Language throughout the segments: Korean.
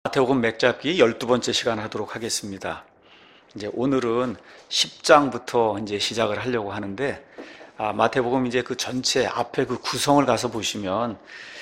마태복음 맥잡기 12번째 시간 하도록 하겠습니다. 이제 오늘은 10장부터 이제 시작을 하려고 하는데, 마태복음 이제 그 전체 앞에 그 구성을 가서 보시면,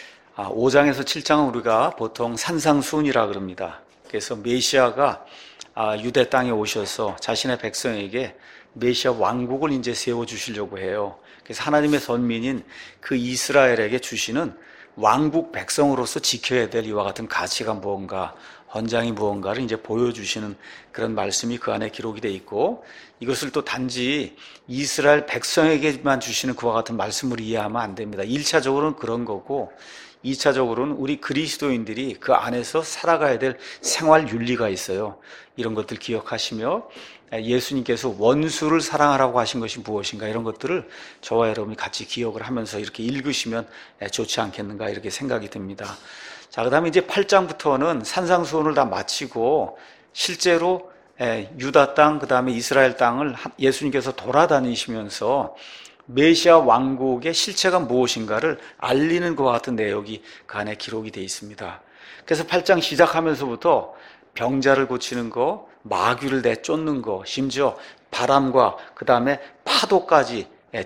5장에서 7장은 우리가 보통 산상수훈이라 그럽니다. 그래서 메시아가 유대 땅에 오셔서 자신의 백성에게 메시아 왕국을 이제 세워주시려고 해요. 그래서 하나님의 선민인 그 이스라엘에게 주시는 왕국 백성으로서 지켜야 될 이와 같은 가치가 무언가, 헌장이 무언가를 이제 보여주시는 그런 말씀이 그 안에 기록이 되어 있고, 이것을 또 단지 이스라엘 백성에게만 주시는 그와 같은 말씀을 이해하면 안 됩니다. 1차적으로는 그런 거고, 2차적으로는 우리 그리스도인들이 그 안에서 살아가야 될 생활 윤리가 있어요. 이런 것들 기억하시며, 예수님께서 원수를 사랑하라고 하신 것이 무엇인가, 이런 것들을 저와 여러분이 같이 기억을 하면서 이렇게 읽으시면 좋지 않겠는가, 이렇게 생각이 듭니다. 자, 그 다음에 이제 8장부터는 산상수훈을 다 마치고 실제로 유다 땅, 그 다음에 이스라엘 땅을 예수님께서 돌아다니시면서 메시아 왕국의 실체가 무엇인가를 알리는 것과 같은 내용이 그 안에 기록이 되어 있습니다. 그래서 8장 시작하면서부터 병자를 고치는 거, 마귀를 내쫓는 거, 심지어 바람과 그 다음에 파도까지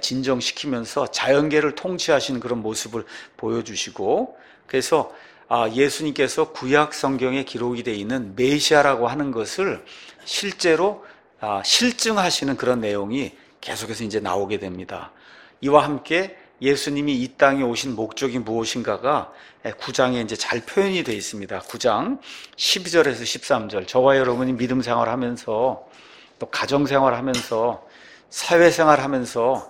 진정시키면서 자연계를 통치하시는 그런 모습을 보여주시고, 그래서 예수님께서 구약 성경에 기록이 되어 있는 메시아라고 하는 것을 실제로 실증하시는 그런 내용이 계속해서 이제 나오게 됩니다. 이와 함께 예수님이 이 땅에 오신 목적이 무엇인가가 9장에 이제 잘 표현이 되어 있습니다. 9장 12절에서 13절. 저와 여러분이 믿음 생활하면서 또 가정 생활하면서 사회 생활하면서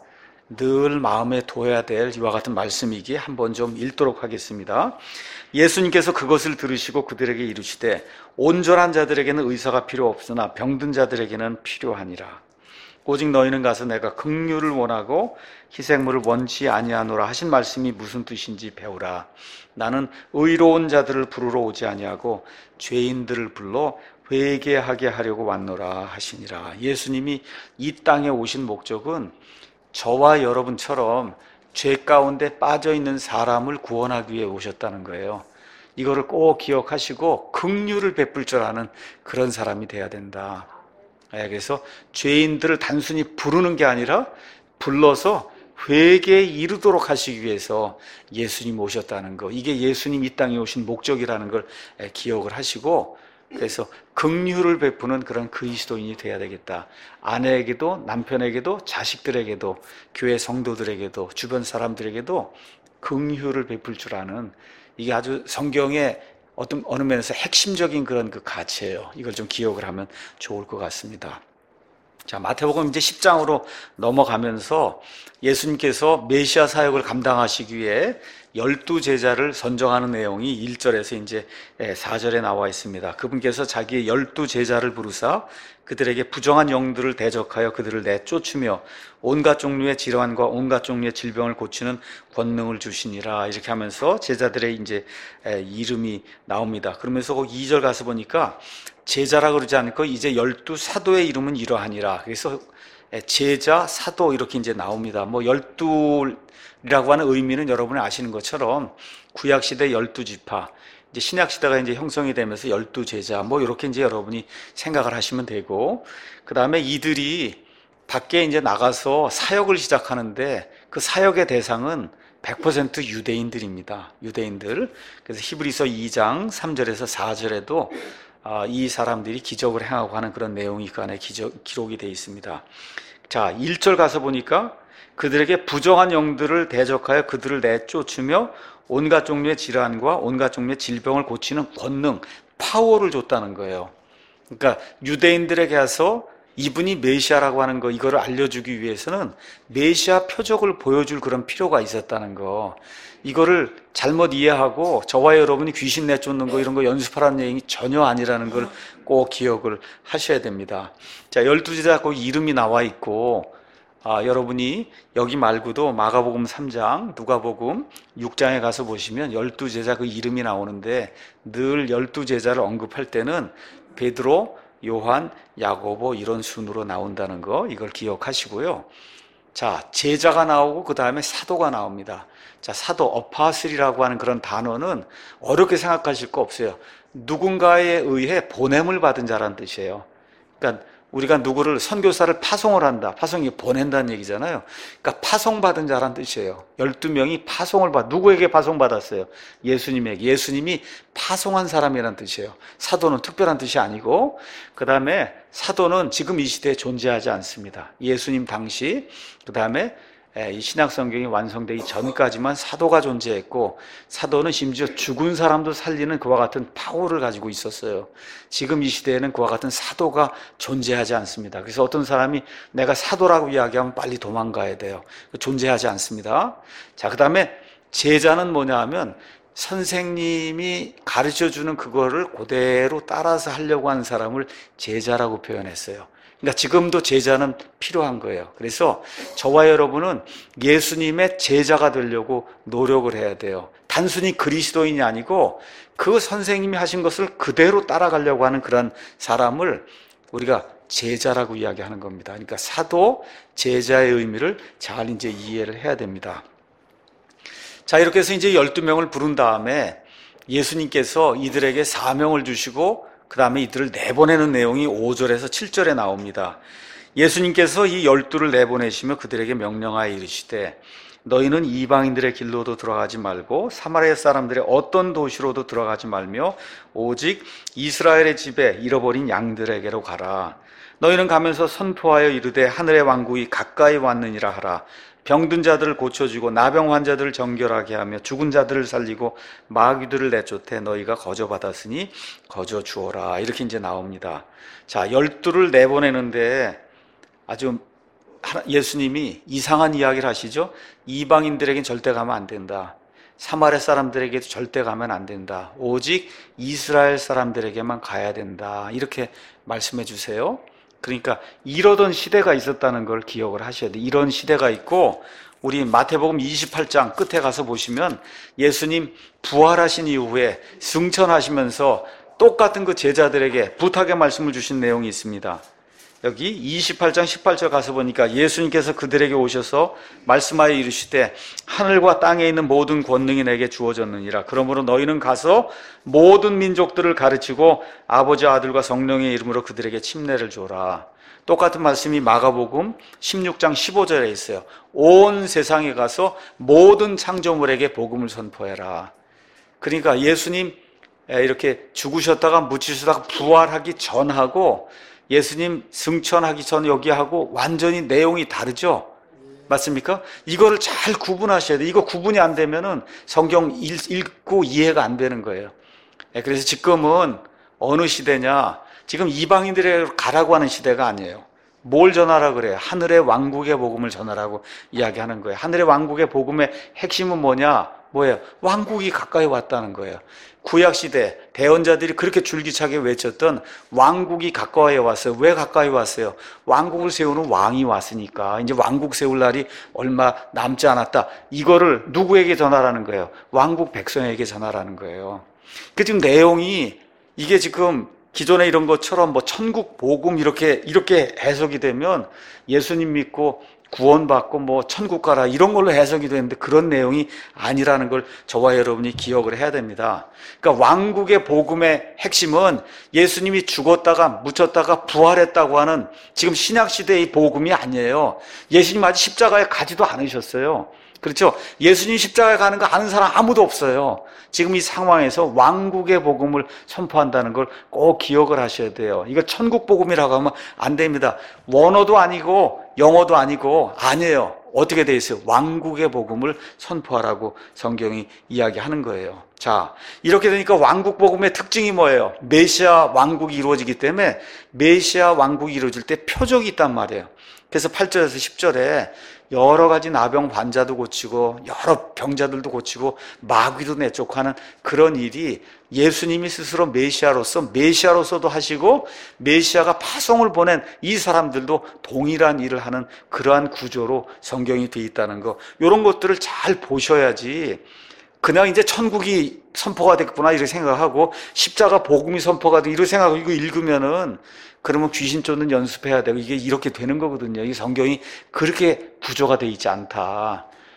늘 마음에 둬야 될 이와 같은 말씀이기에 한번 좀 읽도록 하겠습니다. 예수님께서 그것을 들으시고 그들에게 이르시되 온전한 자들에게는 의사가 필요 없으나 병든 자들에게는 필요하니라. 오직 너희는 가서 내가 긍휼을 원하고 희생물을 원치 아니하노라 하신 말씀이 무슨 뜻인지 배우라. 나는 의로운 자들을 부르러 오지 아니하고 죄인들을 불러 회개하게 하려고 왔노라 하시니라. 예수님이 이 땅에 오신 목적은 저와 여러분처럼 죄 가운데 빠져있는 사람을 구원하기 위해 오셨다는 거예요. 이거를 꼭 기억하시고 긍휼을 베풀 줄 아는 그런 사람이 돼야 된다. 그래서 죄인들을 단순히 부르는 게 아니라 불러서 회개에 이르도록 하시기 위해서 예수님 오셨다는 거, 이게 예수님 이 땅에 오신 목적이라는 걸 기억을 하시고, 그래서 긍휼을 베푸는 그런 그리스도인이 돼야 되겠다. 아내에게도 남편에게도 자식들에게도 교회 성도들에게도 주변 사람들에게도 긍휼을 베풀 줄 아는, 이게 아주 성경의 어느 면에서 핵심적인 그런 그 가치예요. 이걸 좀 기억을 하면 좋을 것 같습니다. 자, 마태복음 이제 10장으로 넘어가면서 예수님께서 메시아 사역을 감당하시기 위해 12제자를 선정하는 내용이 1절에서 이제 4절에 나와 있습니다. 그분께서 자기의 12제자를 부르사 그들에게 부정한 영들을 대적하여 그들을 내쫓으며 온갖 종류의 질환과 온갖 종류의 질병을 고치는 권능을 주시니라. 이렇게 하면서 제자들의 이제 이름이 나옵니다. 그러면서 그 2절 가서 보니까 제자라 그러지 않고 이제 12사도의 이름은 이러하니라. 그래서 제자, 사도 이렇게 이제 나옵니다. 12라고 하는 의미는 여러분이 아시는 것처럼 구약시대 12지파, 이제 신약시대가 이제 형성이 되면서 12제자, 이렇게 이제 여러분이 생각을 하시면 되고, 그 다음에 이들이 밖에 이제 나가서 사역을 시작하는데 그 사역의 대상은 100% 유대인들입니다. 유대인들. 그래서 히브리서 2장 3절에서 4절에도 이 사람들이 기적을 행하고 하는 그런 내용이 그 안에 기록이 되어 있습니다. 자, 1절 가서 보니까 그들에게 부정한 영들을 대적하여 그들을 내쫓으며 온갖 종류의 질환과 온갖 종류의 질병을 고치는 권능, 파워를 줬다는 거예요. 그러니까 유대인들에게 가서 이분이 메시아라고 하는 거, 이거를 알려주기 위해서는 메시아 표적을 보여줄 그런 필요가 있었다는 거, 이거를 잘못 이해하고 저와 여러분이 귀신 내쫓는 거 이런 거 연습하라는 얘기 전혀 아니라는 걸 꼭 기억을 하셔야 됩니다. 자, 12제자 거기 이름이 나와 있고, 여러분이 여기 말고도 마가복음 3장, 누가복음 6장에 가서 보시면 12제자 그 이름이 나오는데, 늘 12제자를 언급할 때는 베드로, 요한, 야고보 이런 순으로 나온다는 거, 이걸 기억하시고요. 자, 제자가 나오고 그 다음에 사도가 나옵니다. 자, 사도 어파슬이라고 하는 그런 단어는 어렵게 생각하실 거 없어요. 누군가에 의해 보냄을 받은 자라는 뜻이에요. 그러니까 우리가 누구를 선교사를 파송을 한다. 파송이 보낸다는 얘기잖아요. 그러니까 파송받은 자라는 뜻이에요. 12명이 누구에게 파송받았어요? 예수님에게. 예수님이 파송한 사람이라는 뜻이에요. 사도는 특별한 뜻이 아니고, 그 다음에 사도는 지금 이 시대에 존재하지 않습니다. 예수님 당시, 그 다음에 이 신약 성경이 완성되기 전까지만 사도가 존재했고, 사도는 심지어 죽은 사람도 살리는 그와 같은 파워를 가지고 있었어요. 지금 이 시대에는 그와 같은 사도가 존재하지 않습니다. 그래서 어떤 사람이 내가 사도라고 이야기하면 빨리 도망가야 돼요. 존재하지 않습니다. 자, 그 다음에 제자는 뭐냐 하면 선생님이 가르쳐주는 그거를 그대로 따라서 하려고 하는 사람을 제자라고 표현했어요. 그러니까 지금도 제자는 필요한 거예요. 그래서 저와 여러분은 예수님의 제자가 되려고 노력을 해야 돼요. 단순히 그리스도인이 아니고 그 선생님이 하신 것을 그대로 따라가려고 하는 그런 사람을 우리가 제자라고 이야기하는 겁니다. 그러니까 사도, 제자의 의미를 잘 이제 이해를 해야 됩니다. 자, 이렇게 해서 이제 12명을 부른 다음에 예수님께서 이들에게 사명을 주시고 그 다음에 이들을 내보내는 내용이 5절에서 7절에 나옵니다. 예수님께서 이 12를 내보내시며 그들에게 명령하여 이르시되 너희는 이방인들의 길로도 들어가지 말고 사마리아 사람들의 어떤 도시로도 들어가지 말며 오직 이스라엘의 집에 잃어버린 양들에게로 가라. 너희는 가면서 선포하여 이르되 하늘의 왕국이 가까이 왔느니라 하라. 병든 자들을 고쳐주고 나병 환자들을 정결하게 하며 죽은 자들을 살리고 마귀들을 내쫓되 너희가 거저받았으니 거저 주어라. 이렇게 이제 나옵니다. 자, 12를 내보내는데 아주 예수님이 이상한 이야기를 하시죠. 이방인들에겐 절대 가면 안 된다. 사마리아 사람들에게도 절대 가면 안 된다. 오직 이스라엘 사람들에게만 가야 된다. 이렇게 말씀해 주세요. 그러니까 이러던 시대가 있었다는 걸 기억을 하셔야 돼요. 이런 시대가 있고 우리 마태복음 28장 끝에 가서 보시면 예수님 부활하신 이후에 승천하시면서 똑같은 그 제자들에게 부탁의 말씀을 주신 내용이 있습니다. 여기 28장 18절 가서 보니까 예수님께서 그들에게 오셔서 말씀하여 이르시되 하늘과 땅에 있는 모든 권능이 내게 주어졌느니라. 그러므로 너희는 가서 모든 민족들을 가르치고 아버지 아들과 성령의 이름으로 그들에게 침례를 줘라. 똑같은 말씀이 마가복음 16장 15절에 있어요. 온 세상에 가서 모든 창조물에게 복음을 선포해라. 그러니까 예수님 이렇게 죽으셨다가 묻히셨다가 부활하기 전하고 예수님 승천하기 전 여기하고 완전히 내용이 다르죠? 맞습니까? 이거를 잘 구분하셔야 돼요. 이거 구분이 안 되면은 성경 읽고 이해가 안 되는 거예요. 그래서 지금은 어느 시대냐? 지금 이방인들에게 가라고 하는 시대가 아니에요. 뭘 전하라 그래요? 하늘의 왕국의 복음을 전하라고 이야기하는 거예요. 하늘의 왕국의 복음의 핵심은 뭐예요? 왕국이 가까이 왔다는 거예요. 구약시대 대언자들이 그렇게 줄기차게 외쳤던 왕국이 가까이 왔어요. 왜 가까이 왔어요? 왕국을 세우는 왕이 왔으니까 이제 왕국 세울 날이 얼마 남지 않았다. 이거를 누구에게 전하라는 거예요? 왕국 백성에게 전하라는 거예요. 그 지금 내용이 이게 지금 기존에 이런 것처럼 뭐 천국 복음 이렇게 해석이 되면 예수님 믿고 구원받고 뭐 천국 가라 이런 걸로 해석이 되는데 그런 내용이 아니라는 걸 저와 여러분이 기억을 해야 됩니다. 그러니까 왕국의 복음의 핵심은 예수님이 죽었다가 묻혔다가 부활했다고 하는 지금 신약시대의 복음이 아니에요. 예수님 아직 십자가에 가지도 않으셨어요. 그렇죠? 예수님 십자가에 가는 거 아는 사람 아무도 없어요. 지금 이 상황에서 왕국의 복음을 선포한다는 걸 꼭 기억을 하셔야 돼요. 이거 천국 복음이라고 하면 안 됩니다. 원어도 아니고 영어도 아니에요. 어떻게 돼 있어요? 왕국의 복음을 선포하라고 성경이 이야기하는 거예요. 자, 이렇게 되니까 왕국 복음의 특징이 뭐예요? 메시아 왕국이 이루어지기 때문에 메시아 왕국이 이루어질 때 표적이 있단 말이에요. 그래서 8절에서 10절에 여러 가지 나병 환자도 고치고 여러 병자들도 고치고 마귀도 내쫓고 그런 일이 예수님이 스스로 메시아로서도 하시고 메시아가 파송을 보낸 이 사람들도 동일한 일을 하는 그러한 구조로 성경이 되어 있다는 거, 이런 것들을 잘 보셔야지 그냥 이제 천국이 선포가 됐구나 이렇게 생각하고 십자가 복음이 선포가 돼 이렇게 생각하고 이거 읽으면은 그러면 귀신 쫓는 연습해야 되고 이게 이렇게 되는 거거든요. 이 성경이 그렇게 구조가 되어 있지 않다.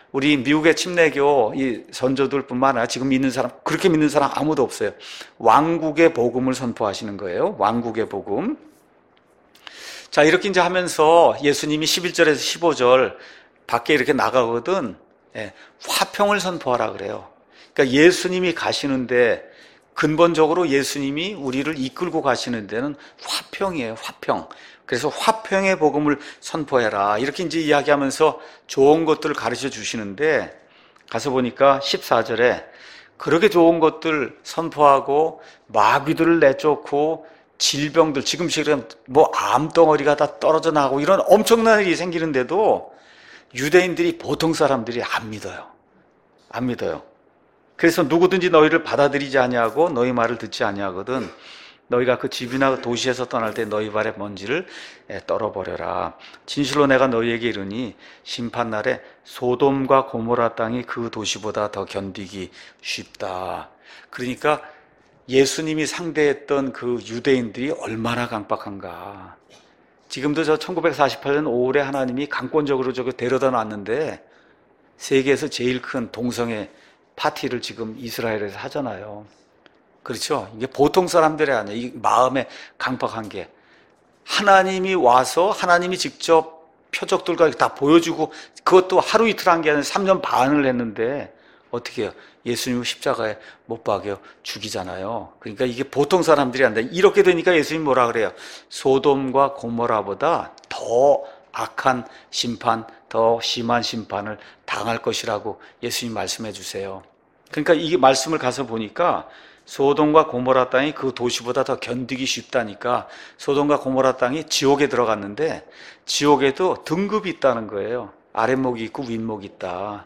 우리 미국의 침례교 이 선조들뿐만 아니라 지금 믿는 사람, 그렇게 믿는 사람 아무도 없어요. 왕국의 복음을 선포하시는 거예요. 왕국의 복음. 자, 이렇게 이제 하면서 예수님이 11절에서 15절 밖에 이렇게 나가거든, 화평을 선포하라 그래요. 그러니까 예수님이 가시는데, 근본적으로 예수님이 우리를 이끌고 가시는 데는 화평이에요, 화평. 그래서 화평의 복음을 선포해라. 이렇게 이제 이야기하면서 좋은 것들을 가르쳐 주시는데, 가서 보니까 14절에 그렇게 좋은 것들 선포하고 마귀들을 내쫓고 질병들, 지금처럼 뭐 암덩어리가 다 떨어져 나가고 이런 엄청난 일이 생기는데도 유대인들이 보통 사람들이 안 믿어요. 안 믿어요. 그래서 누구든지 너희를 받아들이지 아니하고 너희 말을 듣지 아니하거든 너희가 그 집이나 도시에서 떠날 때 너희 발의 먼지를 떨어버려라. 진실로 내가 너희에게 이르니 심판날에 소돔과 고모라 땅이 그 도시보다 더 견디기 쉽다. 그러니까 예수님이 상대했던 그 유대인들이 얼마나 강박한가. 지금도 저 1948년 5월에 하나님이 강권적으로 저거 데려다 놨는데 세계에서 제일 큰 동성애 파티를 지금 이스라엘에서 하잖아요. 그렇죠? 이게 보통 사람들이 아니에요. 이 마음에 강박한 게. 하나님이 와서 하나님이 직접 표적들과 다 보여주고 그것도 하루 이틀 한 게 아니라 3년 반을 했는데 어떻게 해요? 예수님을 십자가에 못 박여 죽이잖아요. 그러니까 이게 보통 사람들이 안 돼. 이렇게 되니까 예수님 뭐라 그래요? 소돔과 고모라보다 더 악한 심판, 더 심한 심판을 당할 것이라고 예수님 말씀해 주세요. 그러니까 이 말씀을 가서 보니까 소돔과 고모라 땅이 그 도시보다 더 견디기 쉽다니까 소돔과 고모라 땅이 지옥에 들어갔는데 지옥에도 등급이 있다는 거예요. 아랫목이 있고 윗목이 있다.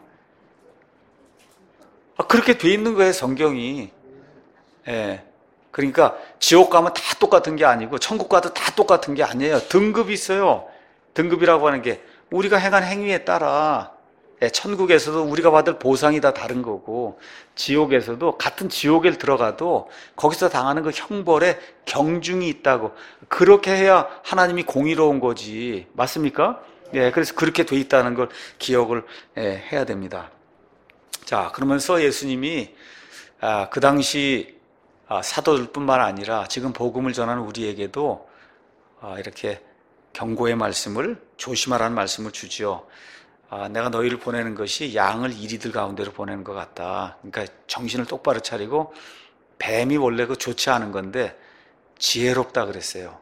그렇게 돼 있는 거예요, 성경이. 그러니까 지옥 가면 다 똑같은 게 아니고 천국 가도 다 똑같은 게 아니에요. 등급이 있어요. 등급이라고 하는 게 우리가 행한 행위에 따라 천국에서도 우리가 받을 보상이 다 다른 거고 지옥에서도 같은 지옥에 들어가도 거기서 당하는 그 형벌에 경중이 있다고. 그렇게 해야 하나님이 공의로운 거지. 맞습니까? 그래서 그렇게 돼 있다는 걸 기억을 해야 됩니다. 자, 그러면서 예수님이 그 당시 사도들뿐만 아니라 지금 복음을 전하는 우리에게도 이렇게 경고의 말씀을, 조심하라는 말씀을 주죠. 내가 너희를 보내는 것이 양을 이리들 가운데로 보내는 것 같다. 그러니까 정신을 똑바로 차리고, 뱀이 원래 그 좋지 않은 건데 지혜롭다 그랬어요.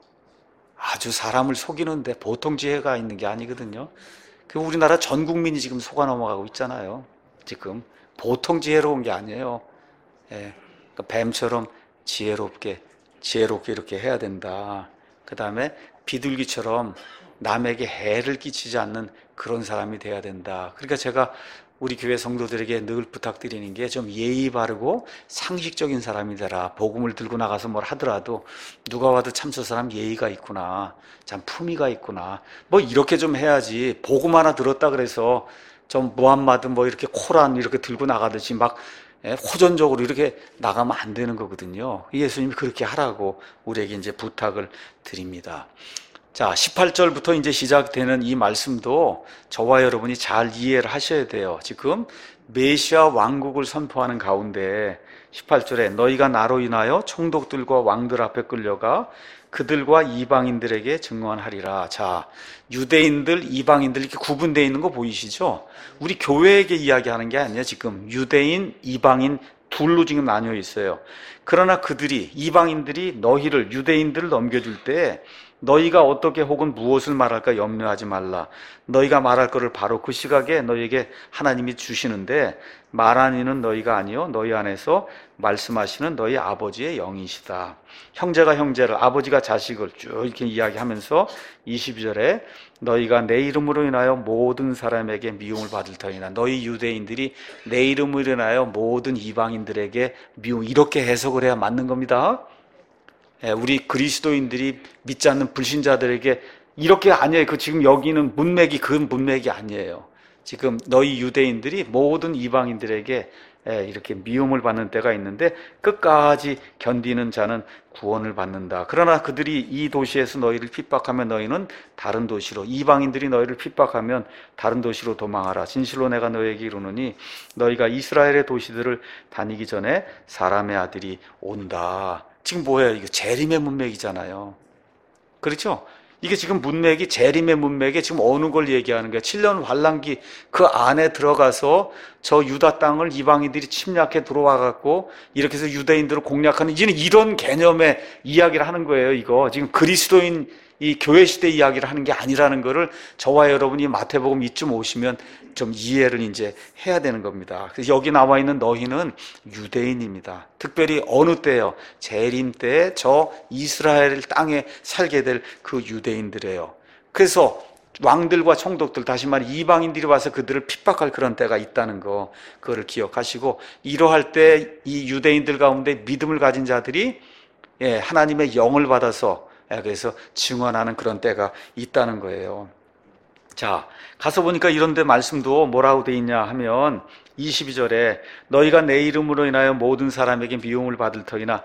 아주 사람을 속이는데 보통 지혜가 있는 게 아니거든요. 그 우리나라 전 국민이 지금 속아 넘어가고 있잖아요. 지금 보통 지혜로운 게 아니에요. 그러니까 뱀처럼 지혜롭게 이렇게 해야 된다. 그 다음에 비둘기처럼 남에게 해를 끼치지 않는 그런 사람이 돼야 된다. 그러니까 제가 우리 교회 성도들에게 늘 부탁드리는 게 좀 예의 바르고 상식적인 사람이 되라. 복음을 들고 나가서 뭘 하더라도 누가 와도 참 저 사람 예의가 있구나. 참 품위가 있구나. 뭐 이렇게 좀 해야지. 복음 하나 들었다 그래서 좀 무함마드 뭐 이렇게 코란 이렇게 들고 나가듯이 막 호전적으로 이렇게 나가면 안 되는 거거든요. 예수님이 그렇게 하라고 우리에게 이제 부탁을 드립니다. 자, 18절부터 이제 시작되는 이 말씀도 저와 여러분이 잘 이해를 하셔야 돼요. 지금 메시아 왕국을 선포하는 가운데 18절에 너희가 나로 인하여 총독들과 왕들 앞에 끌려가 그들과 이방인들에게 증언하리라. 자, 유대인들, 이방인들 이렇게 구분되어 있는 거 보이시죠? 우리 교회에게 이야기하는 게 아니에요. 지금 유대인, 이방인 둘로 지금 나뉘어 있어요. 그러나 그들이, 이방인들이 너희를, 유대인들을 넘겨줄 때 너희가 어떻게 혹은 무엇을 말할까 염려하지 말라. 너희가 말할 것을 바로 그 시각에 너희에게 하나님이 주시는데 말하는 이는 너희가 아니요 너희 안에서 말씀하시는 너희 아버지의 영이시다. 형제가 형제를, 아버지가 자식을 쭉 이렇게 이야기하면서 22절에 너희가 내 이름으로 인하여 모든 사람에게 미움을 받을 터이나 너희 유대인들이 내 이름으로 인하여 모든 이방인들에게 미움, 이렇게 해석을 해야 맞는 겁니다. 우리 그리스도인들이 믿지 않는 불신자들에게 이렇게 아니에요. 그 지금 여기는 문맥이 그 문맥이 아니에요. 지금 너희 유대인들이 모든 이방인들에게 이렇게 미움을 받는 때가 있는데 끝까지 견디는 자는 구원을 받는다. 그러나 그들이 이 도시에서 너희를 핍박하면 너희는 다른 도시로, 이방인들이 너희를 핍박하면 다른 도시로 도망하라. 진실로 내가 너희에게 이르노니 너희가 이스라엘의 도시들을 다니기 전에 사람의 아들이 온다. 지금 뭐예요? 이거 재림의 문맥이잖아요. 그렇죠? 이게 지금 문맥이 재림의 문맥에 지금 어느 걸 얘기하는 거야? 7년 환란기 그 안에 들어가서 저 유다 땅을 이방인들이 침략해 들어와 갖고 이렇게 해서 유대인들을 공략하는 이제는 이런 개념의 이야기를 하는 거예요. 이거 지금 그리스도인 이 교회 시대 이야기를 하는 게 아니라는 거를 저와 여러분이 마태복음 이쯤 오시면 좀 이해를 이제 해야 되는 겁니다. 그래서 여기 나와 있는 너희는 유대인입니다. 특별히 어느 때요? 재림 때 저 이스라엘 땅에 살게 될 그 유대인들이에요. 그래서 왕들과 총독들, 다시 말해 이방인들이 와서 그들을 핍박할 그런 때가 있다는 거, 그거를 기억하시고, 이러할 때 이 유대인들 가운데 믿음을 가진 자들이 하나님의 영을 받아서 그래서 증언하는 그런 때가 있다는 거예요. 자, 가서 보니까 이런데 말씀도 뭐라고 돼 있냐 하면 22절에 너희가 내 이름으로 인하여 모든 사람에게 미움을 받을 터이나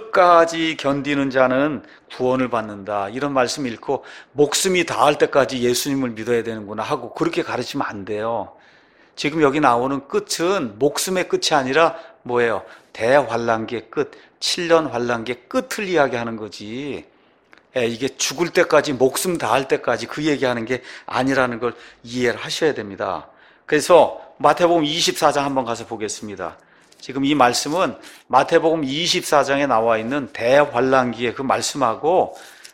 끝까지 견디는 자는 구원을 받는다. 이런 말씀 읽고 목숨이 닿을 때까지 예수님을 믿어야 되는구나 하고 그렇게 가르치면 안 돼요. 지금 여기 나오는 끝은 목숨의 끝이 아니라 뭐예요? 대환란기의 끝, 7년 환란기의 끝을 이야기하는 거지. 이게 죽을 때까지, 목숨 다할 때까지 그 얘기하는 게 아니라는 걸 이해를 하셔야 됩니다. 그래서 마태복음 24장 한번 가서 보겠습니다. 지금 이 말씀은 마태복음 24장에 나와 있는 대환란기의 그 말씀하고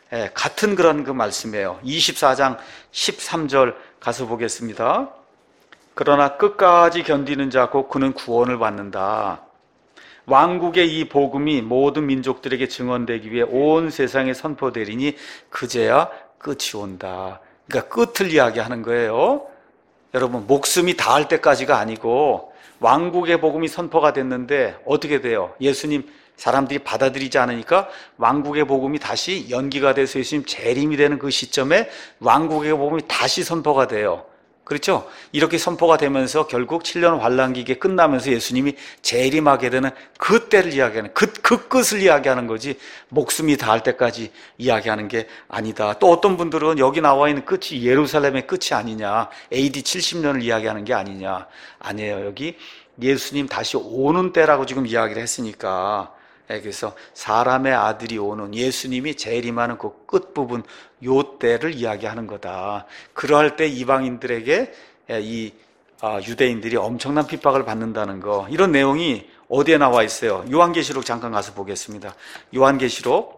같은 그런 그 말씀이에요. 24장 13절 가서 보겠습니다. 그러나 끝까지 견디는 자 곧 그는 구원을 받는다. 왕국의 이 복음이 모든 민족들에게 증언되기 위해 온 세상에 선포되리니 그제야 끝이 온다. 그러니까 끝을 이야기하는 거예요. 여러분, 목숨이 닿을 때까지가 아니고 왕국의 복음이 선포가 됐는데 어떻게 돼요? 예수님 사람들이 받아들이지 않으니까 왕국의 복음이 다시 연기가 돼서 예수님 재림이 되는 그 시점에 왕국의 복음이 다시 선포가 돼요. 그렇죠? 이렇게 선포가 되면서 결국 7년 환란기가 끝나면서 예수님이 재림하게 되는 그때를 이야기하는 그 끝을 이야기하는 거지 목숨이 닿을 때까지 이야기하는 게 아니다. 또 어떤 분들은 여기 나와 있는 끝이 예루살렘의 끝이 아니냐, AD 70년을 이야기하는 게 아니냐. 아니에요. 여기 예수님 다시 오는 때라고 지금 이야기를 했으니까, 그래서 사람의 아들이 오는, 예수님이 재림하는 그 끝부분, 요 때를 이야기하는 거다. 그러할 때 이방인들에게 이 유대인들이 엄청난 핍박을 받는다는 거, 이런 내용이 어디에 나와 있어요? 요한계시록 잠깐 가서 보겠습니다. 요한계시록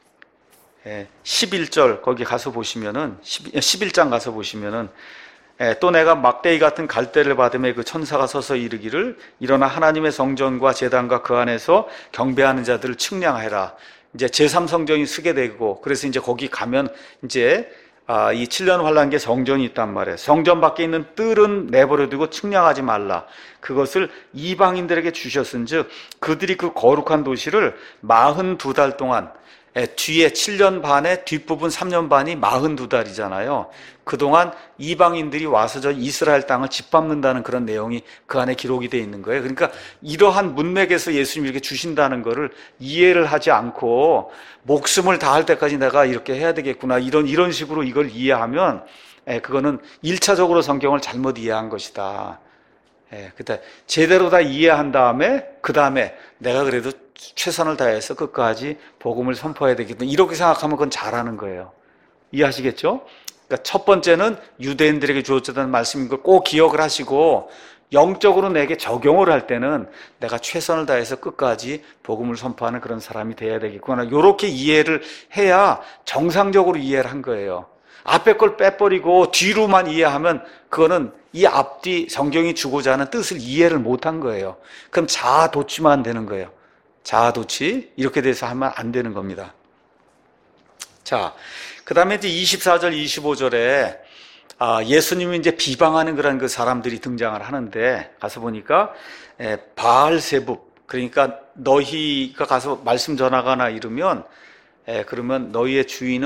11절 거기 가서 보시면은 11장 가서 보시면은 또 내가 막대기 같은 갈대를 받음에 그 천사가 서서 이르기를 일어나 하나님의 성전과 제단과 그 안에서 경배하는 자들을 측량하라. 이제 제3성전이 쓰게 되고, 그래서 이제 거기 가면 이제 이 7년 환란기에 성전이 있단 말이에요. 성전 밖에 있는 뜰은 내버려두고 측량하지 말라. 그것을 이방인들에게 주셨은즉 그들이 그 거룩한 도시를 42달 동안, 뒤에 7년 반에 뒷부분 3년 반이 42달이잖아요. 그동안 이방인들이 와서 저 이스라엘 땅을 짓밟는다는 그런 내용이 그 안에 기록이 되어 있는 거예요. 그러니까 이러한 문맥에서 예수님이 이렇게 주신다는 거를 이해를 하지 않고 목숨을 다할 때까지 내가 이렇게 해야 되겠구나, 이런 식으로 이걸 이해하면 그거는 1차적으로 성경을 잘못 이해한 것이다. 그때 제대로 다 이해한 다음에 그 다음에 내가 그래도 최선을 다해서 끝까지 복음을 선포해야 되겠다, 이렇게 생각하면 그건 잘하는 거예요. 이해하시겠죠? 그러니까 첫 번째는 유대인들에게 주어졌다는 말씀인 걸 꼭 기억을 하시고, 영적으로 내게 적용을 할 때는 내가 최선을 다해서 끝까지 복음을 선포하는 그런 사람이 돼야 되겠구나, 이렇게 이해를 해야 정상적으로 이해를 한 거예요. 앞에 걸 빼버리고 뒤로만 이해하면 그거는 이 앞뒤 성경이 주고자 하는 뜻을 이해를 못한 거예요. 그럼 자아도취만 되는 거예요. 자아도취, 이렇게 돼서 하면 안 되는 겁니다. 자, 그 다음에 이제 24절, 25절에 예수님이 이제 비방하는 그런 그 사람들이 등장을 하는데, 가서 보니까 바알세붑, 그러니까 너희가 가서 말씀 전하거나 이러면 그러면 너희의 주인은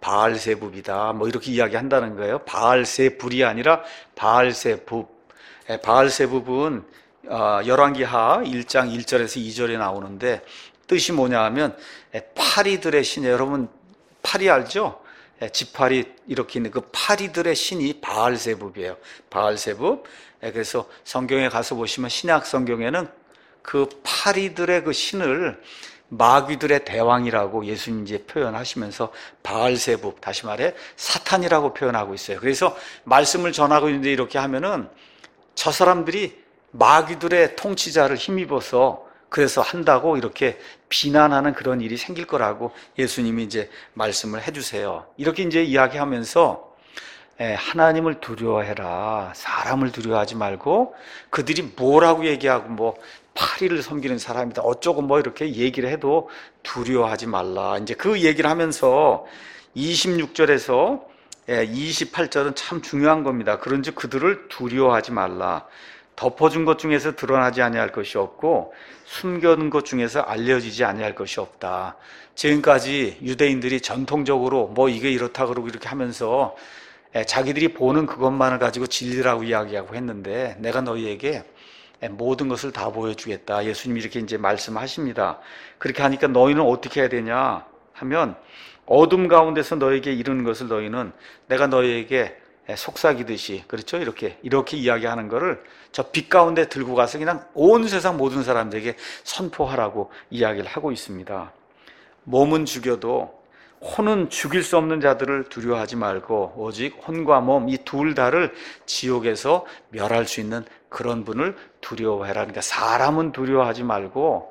바알세붑이다. 뭐 이렇게 이야기한다는 거예요. 바알세불이 아니라 바알세붑. 바알세붑은 열왕기하 1장 1절에서 2절에 나오는데 뜻이 뭐냐 하면 파리들의 신이에요. 여러분 파리 알죠? 지파리 이렇게 있는 그 파리들의 신이 바알세붑이에요. 바알세붑. 그래서 성경에 가서 보시면 신약 성경에는 그 파리들의 그 신을 마귀들의 대왕이라고 예수님 이제 표현하시면서 바알세붑, 다시 말해 사탄이라고 표현하고 있어요. 그래서 말씀을 전하고 있는데 이렇게 하면은 저 사람들이 마귀들의 통치자를 힘입어서 그래서 한다고 이렇게 비난하는 그런 일이 생길 거라고 예수님이 이제 말씀을 해주세요. 이렇게 이제 이야기하면서 하나님을 두려워해라. 사람을 두려워하지 말고 그들이 뭐라고 얘기하고 뭐 파리를 섬기는 사람이다 어쩌고 뭐 이렇게 얘기를 해도 두려워하지 말라. 이제 그 얘기를 하면서 26절에서 28절은 참 중요한 겁니다. 그런즉 그들을 두려워하지 말라. 덮어준 것 중에서 드러나지 아니할 것이 없고 숨겨둔 것 중에서 알려지지 아니할 것이 없다. 지금까지 유대인들이 전통적으로 뭐 이게 이렇다 그러고 이렇게 하면서 자기들이 보는 그것만을 가지고 진리라고 이야기하고 했는데 내가 너희에게 모든 것을 다 보여주겠다. 예수님이 이렇게 이제 말씀하십니다. 그렇게 하니까 너희는 어떻게 해야 되냐 하면 어둠 가운데서 너에게 이르는 것을 너희는 내가 너희에게 속삭이듯이 그렇죠? 이렇게 이야기하는 거를 저 빛 가운데 들고 가서 그냥 온 세상 모든 사람들에게 선포하라고 이야기를 하고 있습니다. 몸은 죽여도 혼은 죽일 수 없는 자들을 두려워하지 말고 오직 혼과 몸 이 둘 다를 지옥에서 멸할 수 있는 그런 분을 두려워해라. 그러니까 사람은 두려워하지 말고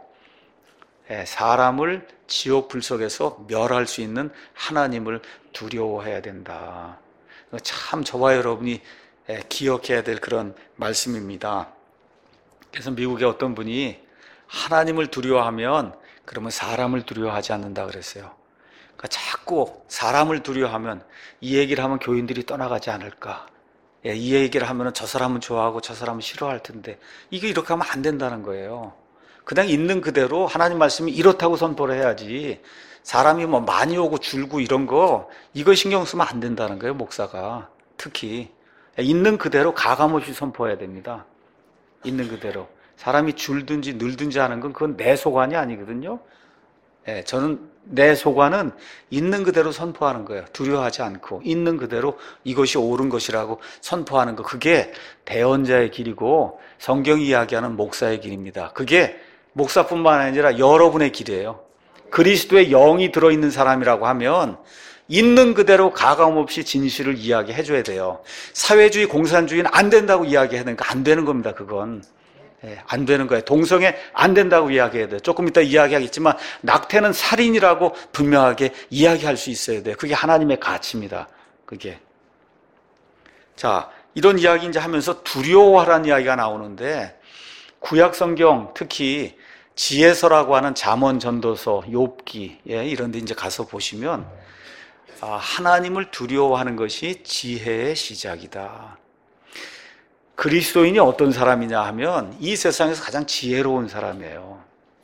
사람을 지옥 불 속에서 멸할 수 있는 하나님을 두려워해야 된다. 참 저와 여러분이 기억해야 될 그런 말씀입니다. 그래서 미국의 어떤 분이 하나님을 두려워하면 그러면 사람을 두려워하지 않는다 그랬어요. 그러니까 자꾸 사람을 두려워하면 이 얘기를 하면 교인들이 떠나가지 않을까. 이 얘기를 하면 저 사람은 좋아하고 저 사람은 싫어할 텐데 이게 이렇게 하면 안 된다는 거예요. 그냥 있는 그대로 하나님 말씀이 이렇다고 선포를 해야지 사람이 뭐 많이 오고 줄고 이런 거 이거 신경 쓰면 안 된다는 거예요. 목사가 특히 있는 그대로 가감없이 선포해야 됩니다. 있는 그대로 사람이 줄든지 늘든지 하는 건 그건 내 소관이 아니거든요. 저는 내 소관은 있는 그대로 선포하는 거예요. 두려워하지 않고 있는 그대로 이것이 옳은 것이라고 선포하는 거. 그게 대언자의 길이고 성경이 이야기하는 목사의 길입니다. 그게 목사뿐만 아니라 여러분의 길이에요. 그리스도의 영이 들어있는 사람이라고 하면 있는 그대로 가감없이 진실을 이야기해 줘야 돼요. 사회주의 공산주의는 안 된다고 이야기하니까 안 되는 겁니다. 그건 안 되는 거예요. 동성애 안 된다고 이야기해야 돼요. 조금 이따 이야기하겠지만 낙태는 살인이라고 분명하게 이야기할 수 있어야 돼요. 그게 하나님의 가치입니다. 그게. 자, 이런 이야기 이제 하면서 두려워하라는 이야기가 나오는데 구약 성경 특히 지혜서라고 하는 잠언 전도서 욥기 이런 데 이제 가서 보시면 하나님을 두려워하는 것이 지혜의 시작이다. 그리스도인이 어떤 사람이냐 하면 이 세상에서 가장 지혜로운 사람이에요.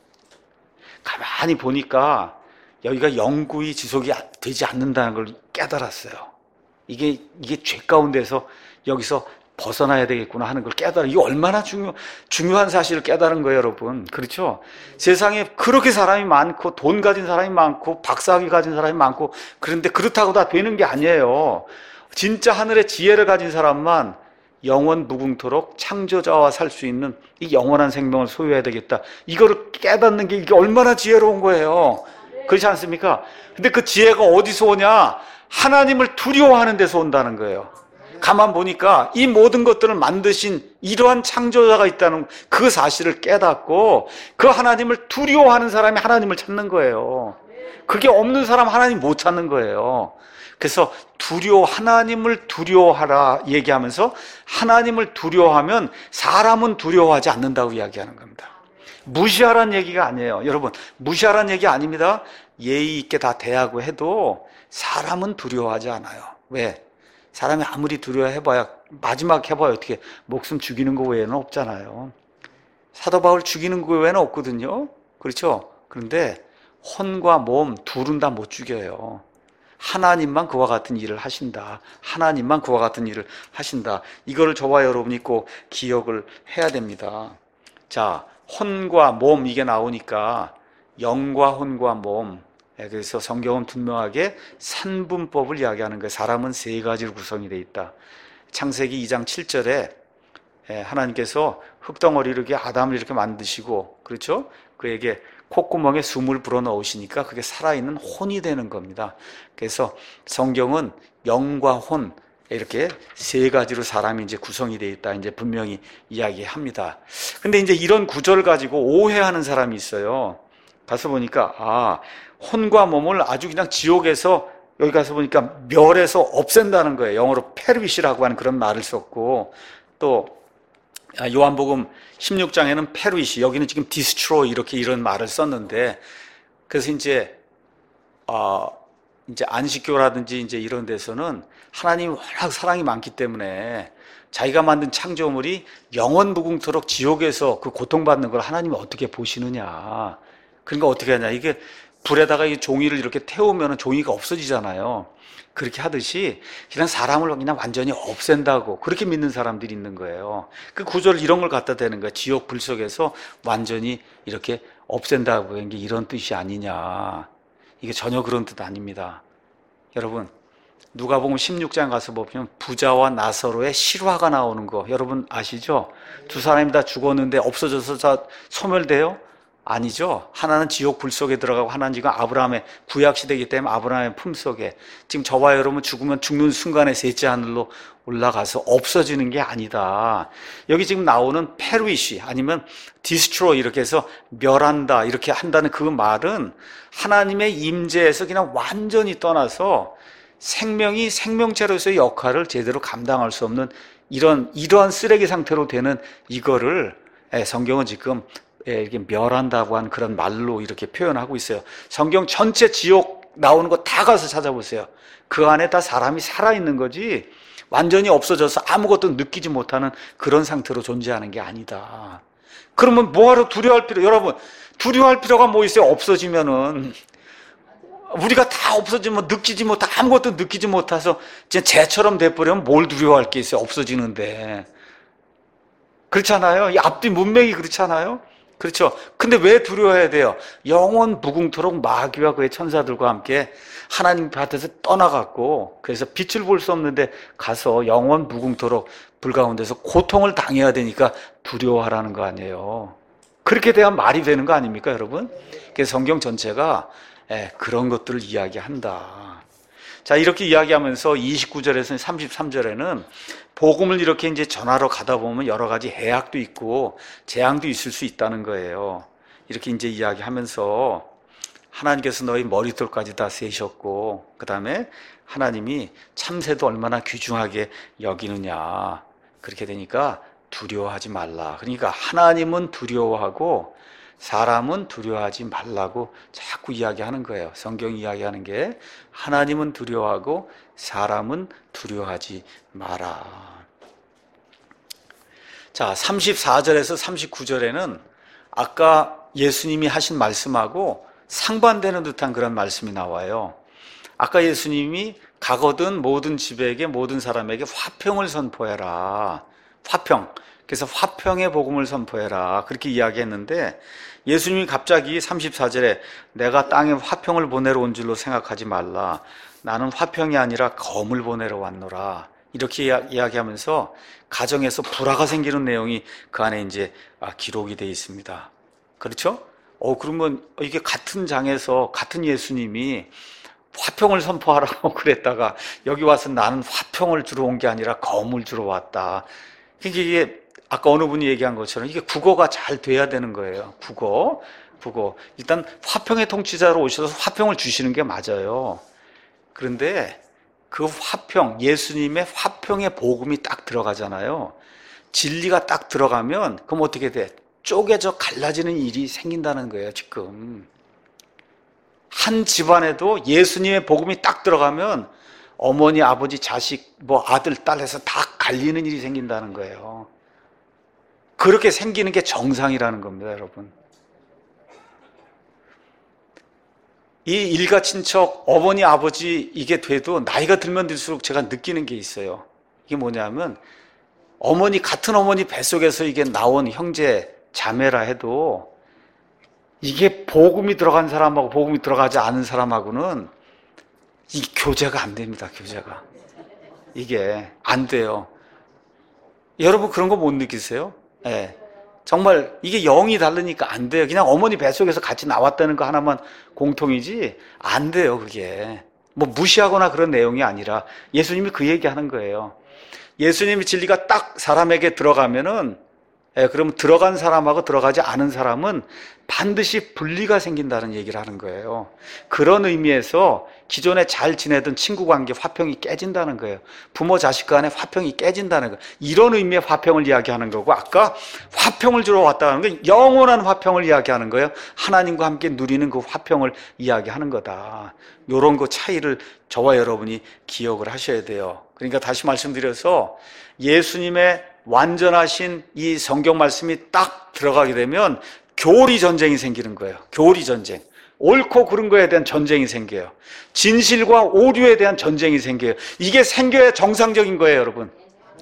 가만히 보니까 여기가 영구히 지속이 되지 않는다는 걸 깨달았어요. 이게 죄 가운데서 여기서 벗어나야 되겠구나 하는 걸 깨달아. 이게 얼마나 중요한 사실을 깨달은 거예요, 여러분. 그렇죠? 세상에 그렇게 사람이 많고 돈 가진 사람이 많고 박사학위 가진 사람이 많고 그런데 그렇다고 다 되는 게 아니에요. 진짜 하늘의 지혜를 가진 사람만 영원 무궁토록 창조자와 살 수 있는 이 영원한 생명을 소유해야 되겠다. 이거를 깨닫는 게 이게 얼마나 지혜로운 거예요. 그렇지 않습니까? 근데 그 지혜가 어디서 오냐? 하나님을 두려워하는 데서 온다는 거예요. 가만 보니까 이 모든 것들을 만드신 이러한 창조자가 있다는 그 사실을 깨닫고 그 하나님을 두려워하는 사람이 하나님을 찾는 거예요. 그게 없는 사람 하나님 못 찾는 거예요. 그래서 하나님을 두려워하라 얘기하면서 하나님을 두려워하면 사람은 두려워하지 않는다고 이야기하는 겁니다. 무시하라는 얘기가 아니에요. 여러분, 무시하라는 얘기 아닙니다. 예의 있게 다 대하고 해도 사람은 두려워하지 않아요. 왜? 사람이 아무리 두려워해봐야 마지막 해봐야 어떻게 목숨 죽이는 거 외에는 없잖아요. 사도 바울 죽이는 거 외에는 없거든요. 그렇죠? 그런데 혼과 몸 둘은 다 못 죽여요. 하나님만 그와 같은 일을 하신다. 하나님만 그와 같은 일을 하신다. 이거를 저와 여러분이 꼭 기억을 해야 됩니다. 자, 혼과 몸 이게 나오니까 영과 혼과 몸. 그래서 성경은 분명하게 산분법을 이야기하는 거예요. 사람은 세 가지로 구성이 되어 있다. 창세기 2장 7절에 하나님께서 흙덩어리를 이렇게 아담을 이렇게 만드시고, 그렇죠? 그에게 콧구멍에 숨을 불어넣으시니까 그게 살아있는 혼이 되는 겁니다. 그래서 성경은 영과 혼 이렇게 세 가지로 사람이 이제 구성이 되어 있다 이제 분명히 이야기합니다. 근데 이제 이런 구절을 가지고 오해하는 사람이 있어요. 가서 보니까 혼과 몸을 아주 그냥 지옥에서 여기 가서 보니까 멸해서 없앤다는 거예요. 영어로 페르빗이라고 하는 그런 말을 썼고, 또 요한복음 16장에는 페르빗이, 여기는 지금 디스트로이 이렇게 이런 말을 썼는데, 그래서 이제 안식교라든지 이제 이런 데서는 하나님이 워낙 사랑이 많기 때문에 자기가 만든 창조물이 영원 무궁토록 지옥에서 그 고통받는 걸 하나님이 어떻게 보시느냐. 그러니까 어떻게 하냐. 이게 불에다가 이 종이를 이렇게 태우면 종이가 없어지잖아요. 그렇게 하듯이 그냥 사람을 그냥 완전히 없앤다고 그렇게 믿는 사람들이 있는 거예요. 그 구절 이런 걸 갖다 대는 거예요. 지옥 불 속에서 완전히 이렇게 없앤다고 하는 게 이런 뜻이 아니냐. 이게 전혀 그런 뜻 아닙니다. 여러분, 누가복음 16장 가서 보면 부자와 나사로의 실화가 나오는 거 여러분 아시죠? 두 사람이 다 죽었는데 없어져서 다 소멸돼요? 아니죠. 하나는 지옥 불 속에 들어가고 하나는 지금 아브라함의 구약 시대이기 때문에 아브라함의 품 속에, 지금 저와 여러분 죽으면 죽는 순간에 셋째 하늘로 올라가서 없어지는 게 아니다. 여기 지금 나오는 페르이시 아니면 디스트로이 이렇게 해서 멸한다 이렇게 한다는 그 말은 하나님의 임재에서 그냥 완전히 떠나서 생명이 생명체로서의 역할을 제대로 감당할 수 없는 이러한 쓰레기 상태로 되는 이거를 성경은 지금 이렇게 멸한다고 하는 그런 말로 이렇게 표현하고 있어요. 성경 전체 지옥 나오는 거 다 가서 찾아보세요. 그 안에 다 사람이 살아있는 거지 완전히 없어져서 아무것도 느끼지 못하는 그런 상태로 존재하는 게 아니다. 그러면 뭐하러 두려워할 필요? 여러분, 두려워할 필요가 뭐 있어요? 없어지면은 우리가 다 없어지면 느끼지 못, 아무것도 느끼지 못해서 이제 재처럼 돼버리면 뭘 두려워할 게 있어요? 없어지는데. 그렇잖아요. 이 앞뒤 문맥이 그렇잖아요. 그렇죠. 근데 왜 두려워해야 돼요? 영원 무궁토록 마귀와 그의 천사들과 함께 하나님 밭에서 떠나갔고, 그래서 빛을 볼 수 없는데 가서 영원 무궁토록 불 가운데서 고통을 당해야 되니까 두려워하라는 거 아니에요. 그렇게 돼야 말이 되는 거 아닙니까, 여러분? 그래서 성경 전체가 그런 것들을 이야기한다. 자, 이렇게 이야기하면서 29절에서 33절에는 복음을 이렇게 이제 전하러 가다 보면 여러 가지 해악도 있고 재앙도 있을 수 있다는 거예요. 이렇게 이제 이야기하면서 하나님께서 너희 머리털까지 다 세셨고, 그 다음에 하나님이 참새도 얼마나 귀중하게 여기느냐. 그렇게 되니까 두려워하지 말라. 그러니까 하나님은 두려워하고 사람은 두려워하지 말라고 자꾸 이야기하는 거예요. 성경이 이야기하는 게 하나님은 두려워하고 사람은 두려워하지 마라. 자, 34절에서 39절에는 아까 예수님이 하신 말씀하고 상반되는 듯한 그런 말씀이 나와요. 아까 예수님이 가거든 모든 지배에게 모든 사람에게 화평을 선포해라. 화평. 그래서 화평의 복음을 선포해라. 그렇게 이야기했는데 예수님이 갑자기 34절에 내가 땅에 화평을 보내러 온 줄로 생각하지 말라. 나는 화평이 아니라 검을 보내러 왔노라. 이렇게 이야기하면서 가정에서 불화가 생기는 내용이 그 안에 이제 기록이 되어 있습니다. 그렇죠? 그러면 이게 같은 장에서 같은 예수님이 화평을 선포하라고 그랬다가 여기 와서 나는 화평을 주러 온 게 아니라 검을 주러 왔다. 이게 아까 어느 분이 얘기한 것처럼 이게 국어가 잘 돼야 되는 거예요. 국어. 일단 화평의 통치자로 오셔서 화평을 주시는 게 맞아요. 그런데 그 화평, 예수님의 화평의 복음이 딱 들어가잖아요. 진리가 딱 들어가면 그럼 어떻게 돼? 쪼개져 갈라지는 일이 생긴다는 거예요, 지금. 한 집안에도 예수님의 복음이 딱 들어가면 어머니, 아버지, 자식, 아들, 딸 해서 다 갈리는 일이 생긴다는 거예요. 그렇게 생기는 게 정상이라는 겁니다, 여러분. 이 일가 친척, 어머니, 아버지 이게 돼도 나이가 들면 들수록 제가 느끼는 게 있어요. 이게 뭐냐면 같은 어머니 뱃속에서 이게 나온 형제, 자매라 해도 이게 복음이 들어간 사람하고 복음이 들어가지 않은 사람하고는 이 교제가 안 됩니다. 교제가. 이게 안 돼요. 여러분 그런 거 못 느끼세요? 예. 정말 이게 영이 다르니까 안 돼요. 그냥 어머니 뱃속에서 같이 나왔다는 거 하나만 공통이지 안 돼요. 그게 뭐 무시하거나 그런 내용이 아니라 예수님이 그 얘기하는 거예요. 예수님의 진리가 딱 사람에게 들어가면은 그러면 들어간 사람하고 들어가지 않은 사람은 반드시 분리가 생긴다는 얘기를 하는 거예요. 그런 의미에서 기존에 잘 지내던 친구 관계 화평이 깨진다는 거예요. 부모 자식 간의 화평이 깨진다는 거예요. 이런 의미의 화평을 이야기하는 거고, 아까 화평을 주러 왔다는 건 영원한 화평을 이야기하는 거예요. 하나님과 함께 누리는 그 화평을 이야기하는 거다. 이런 거 차이를 저와 여러분이 기억을 하셔야 돼요. 그러니까 다시 말씀드려서 예수님의 완전하신 이 성경 말씀이 딱 들어가게 되면 교리 전쟁이 생기는 거예요. 교리 전쟁. 옳고 그른 거에 대한 전쟁이 생겨요. 진실과 오류에 대한 전쟁이 생겨요. 이게 생겨야 정상적인 거예요, 여러분.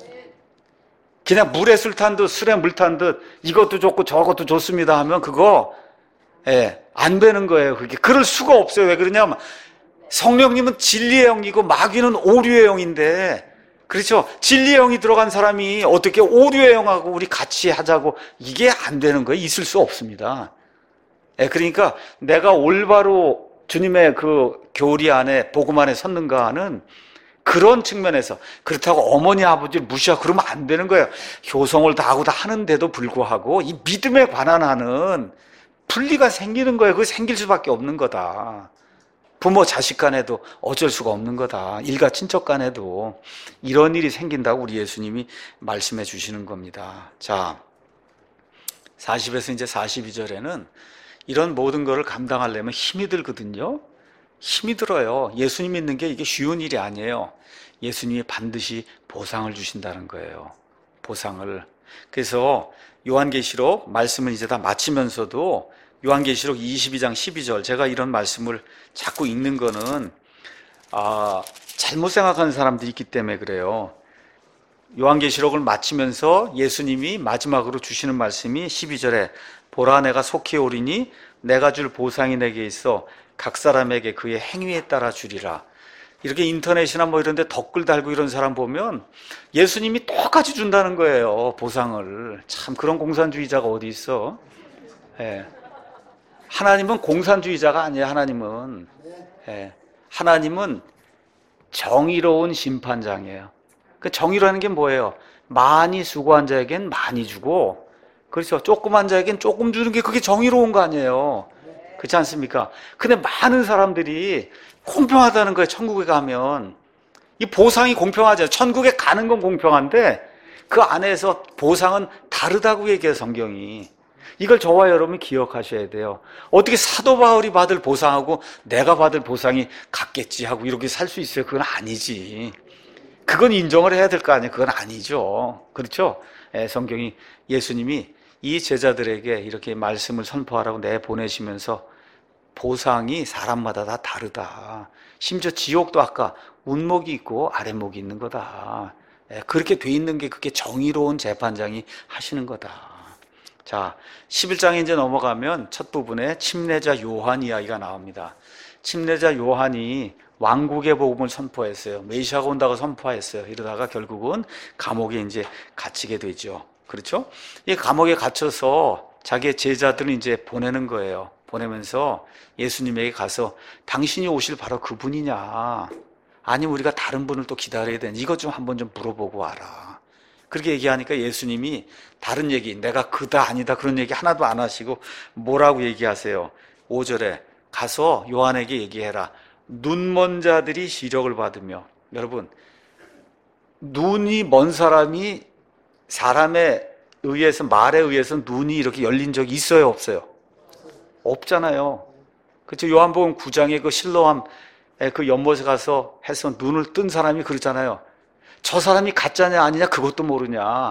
그냥 물에 술 탄 듯 술에 물 탄 듯 이것도 좋고 저것도 좋습니다 하면 그거 안 되는 거예요. 그게 그럴 수가 없어요. 왜 그러냐면 성령님은 진리의 영이고 마귀는 오류의 영인데, 그렇죠? 진리의 영이 들어간 사람이 어떻게 오류의 영하고 우리 같이 하자고, 이게 안 되는 거예요. 있을 수 없습니다. 그러니까 내가 올바로 주님의 그 교리 안에 복음 안에 섰는가 하는 그런 측면에서, 그렇다고 어머니 아버지를 무시하고 그러면 안 되는 거예요. 효성을 다하고 다 하는데도 불구하고 이 믿음에 관한 하는 분리가 생기는 거예요. 그게 생길 수밖에 없는 거다. 부모 자식 간에도 어쩔 수가 없는 거다. 일가 친척 간에도 이런 일이 생긴다고 우리 예수님이 말씀해 주시는 겁니다. 자, 40에서 이제 42절에는 이런 모든 것을 감당하려면 힘이 들거든요. 힘이 들어요. 예수님 믿는 게 이게 쉬운 일이 아니에요. 예수님이 반드시 보상을 주신다는 거예요. 보상을. 그래서 요한계시록 말씀을 이제 다 마치면서도 요한계시록 22장 12절, 제가 이런 말씀을 자꾸 읽는 거는 잘못 생각하는 사람들이 있기 때문에 그래요. 요한계시록을 마치면서 예수님이 마지막으로 주시는 말씀이 12절에 보라 내가 속히 오리니 내가 줄 보상이 내게 있어 각 사람에게 그의 행위에 따라 주리라. 이렇게 인터넷이나 뭐 이런 데 댓글 달고 이런 사람 보면 예수님이 똑같이 준다는 거예요. 보상을. 참 그런 공산주의자가 어디 있어? 하나님은 공산주의자가 아니에요. 하나님은 정의로운 심판장이에요. 그 정의라는 게 뭐예요? 많이 수고한 자에겐 많이 주고, 그렇죠? 조그만 자에겐 조금 주는 게 그게 정의로운 거 아니에요. 그렇지 않습니까? 근데 많은 사람들이 공평하다는 거예요. 천국에 가면 이 보상이 공평하잖아요. 천국에 가는 건 공평한데 그 안에서 보상은 다르다고 얘기해요, 성경이. 이걸 저와 여러분이 기억하셔야 돼요. 어떻게 사도 바울이 받을 보상하고 내가 받을 보상이 같겠지 하고 이렇게 살 수 있어요? 그건 아니지. 그건 인정을 해야 될 거 아니에요? 그건 아니죠. 그렇죠? 성경이, 예수님이 이 제자들에게 이렇게 말씀을 선포하라고 내보내시면서 보상이 사람마다 다 다르다. 심지어 지옥도 아까 운목이 있고 아랫목이 있는 거다. 그렇게 돼 있는 게 그게 정의로운 재판장이 하시는 거다. 자, 11장에 이제 넘어가면 첫 부분에 침례자 요한 이야기가 나옵니다. 침례자 요한이 왕국의 복음을 선포했어요. 메시아가 온다고 선포했어요. 이러다가 결국은 감옥에 이제 갇히게 되죠. 그렇죠? 이 감옥에 갇혀서 자기의 제자들을 이제 보내는 거예요. 보내면서 예수님에게 가서 당신이 오실 바로 그분이냐? 아니면 우리가 다른 분을 또 기다려야 되냐? 이것 좀 한번 좀 물어보고 와라. 그렇게 얘기하니까 예수님이 다른 얘기, 내가 그다 아니다 그런 얘기 하나도 안 하시고 뭐라고 얘기하세요? 5절에 가서 요한에게 얘기해라. 눈먼 자들이 시력을 받으며. 여러분, 눈이 먼 사람이 사람에 의해서, 말에 의해서 눈이 이렇게 열린 적이 있어요, 없어요? 없잖아요. 그렇죠? 요한복음 9장에 그 실로암 그 연못에 가서 해서 눈을 뜬 사람이 그러잖아요. 저 사람이 가짜냐 아니냐 그것도 모르냐.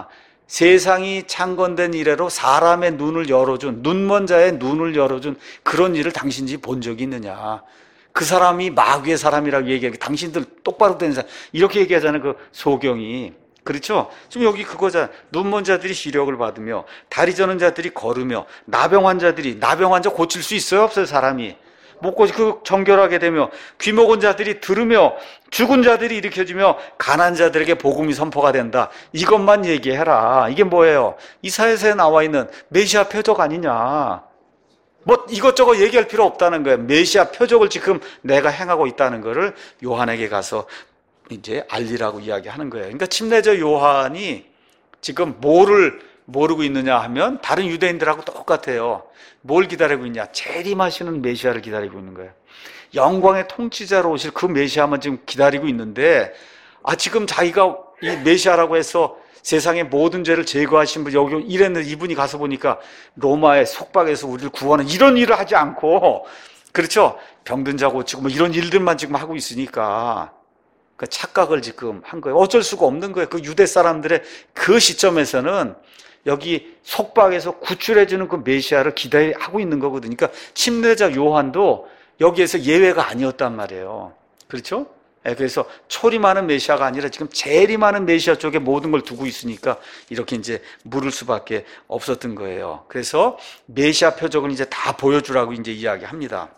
세상이 창건된 이래로 사람의 눈을 열어준, 눈먼 자의 눈을 열어준 그런 일을 당신이 본 적이 있느냐. 그 사람이 마귀의 사람이라고 얘기하게, 당신들 똑바로 된 사람, 이렇게 얘기하잖아요, 그 소경이. 그렇죠? 지금 여기 그거잖아. 눈먼 자들이 시력을 받으며, 다리 저는 자들이 걸으며, 나병 환자 고칠 수 있어요? 없어요, 사람이? 못 고치, 정결하게 되며, 귀 먹은 자들이 들으며, 죽은 자들이 일으켜지며, 가난한 자들에게 복음이 선포가 된다. 이것만 얘기해라. 이게 뭐예요? 이사야서에 나와 있는 메시아 표적 아니냐. 뭐 이것저것 얘기할 필요 없다는 거예요. 메시아 표적을 지금 내가 행하고 있다는 거를 요한에게 가서 이제 알리라고 이야기하는 거예요. 그러니까 침례자 요한이 지금 뭐를 모르고 있느냐 하면 다른 유대인들하고 똑같아요. 뭘 기다리고 있냐? 재림하시는 메시아를 기다리고 있는 거예요. 영광의 통치자로 오실 그 메시아만 지금 기다리고 있는데, 지금 자기가 이 메시아라고 해서 세상의 모든 죄를 제거하신 분, 여기 이랬는데 이분이 가서 보니까 로마의 속박에서 우리를 구하는 이런 일을 하지 않고, 그렇죠? 병든 자 고치고 뭐 이런 일들만 지금 하고 있으니까 그 착각을 지금 한 거예요. 어쩔 수가 없는 거예요. 그 유대 사람들의 그 시점에서는 여기 속박에서 구출해주는 그 메시아를 기대하고 있는 거거든요. 그러니까 침례자 요한도 여기에서 예외가 아니었단 말이에요. 그렇죠? 그래서 초림하는 메시아가 아니라 지금 재림하는 메시아 쪽에 모든 걸 두고 있으니까 이렇게 이제 물을 수밖에 없었던 거예요. 그래서 메시아 표적을 이제 다 보여주라고 이제 이야기합니다.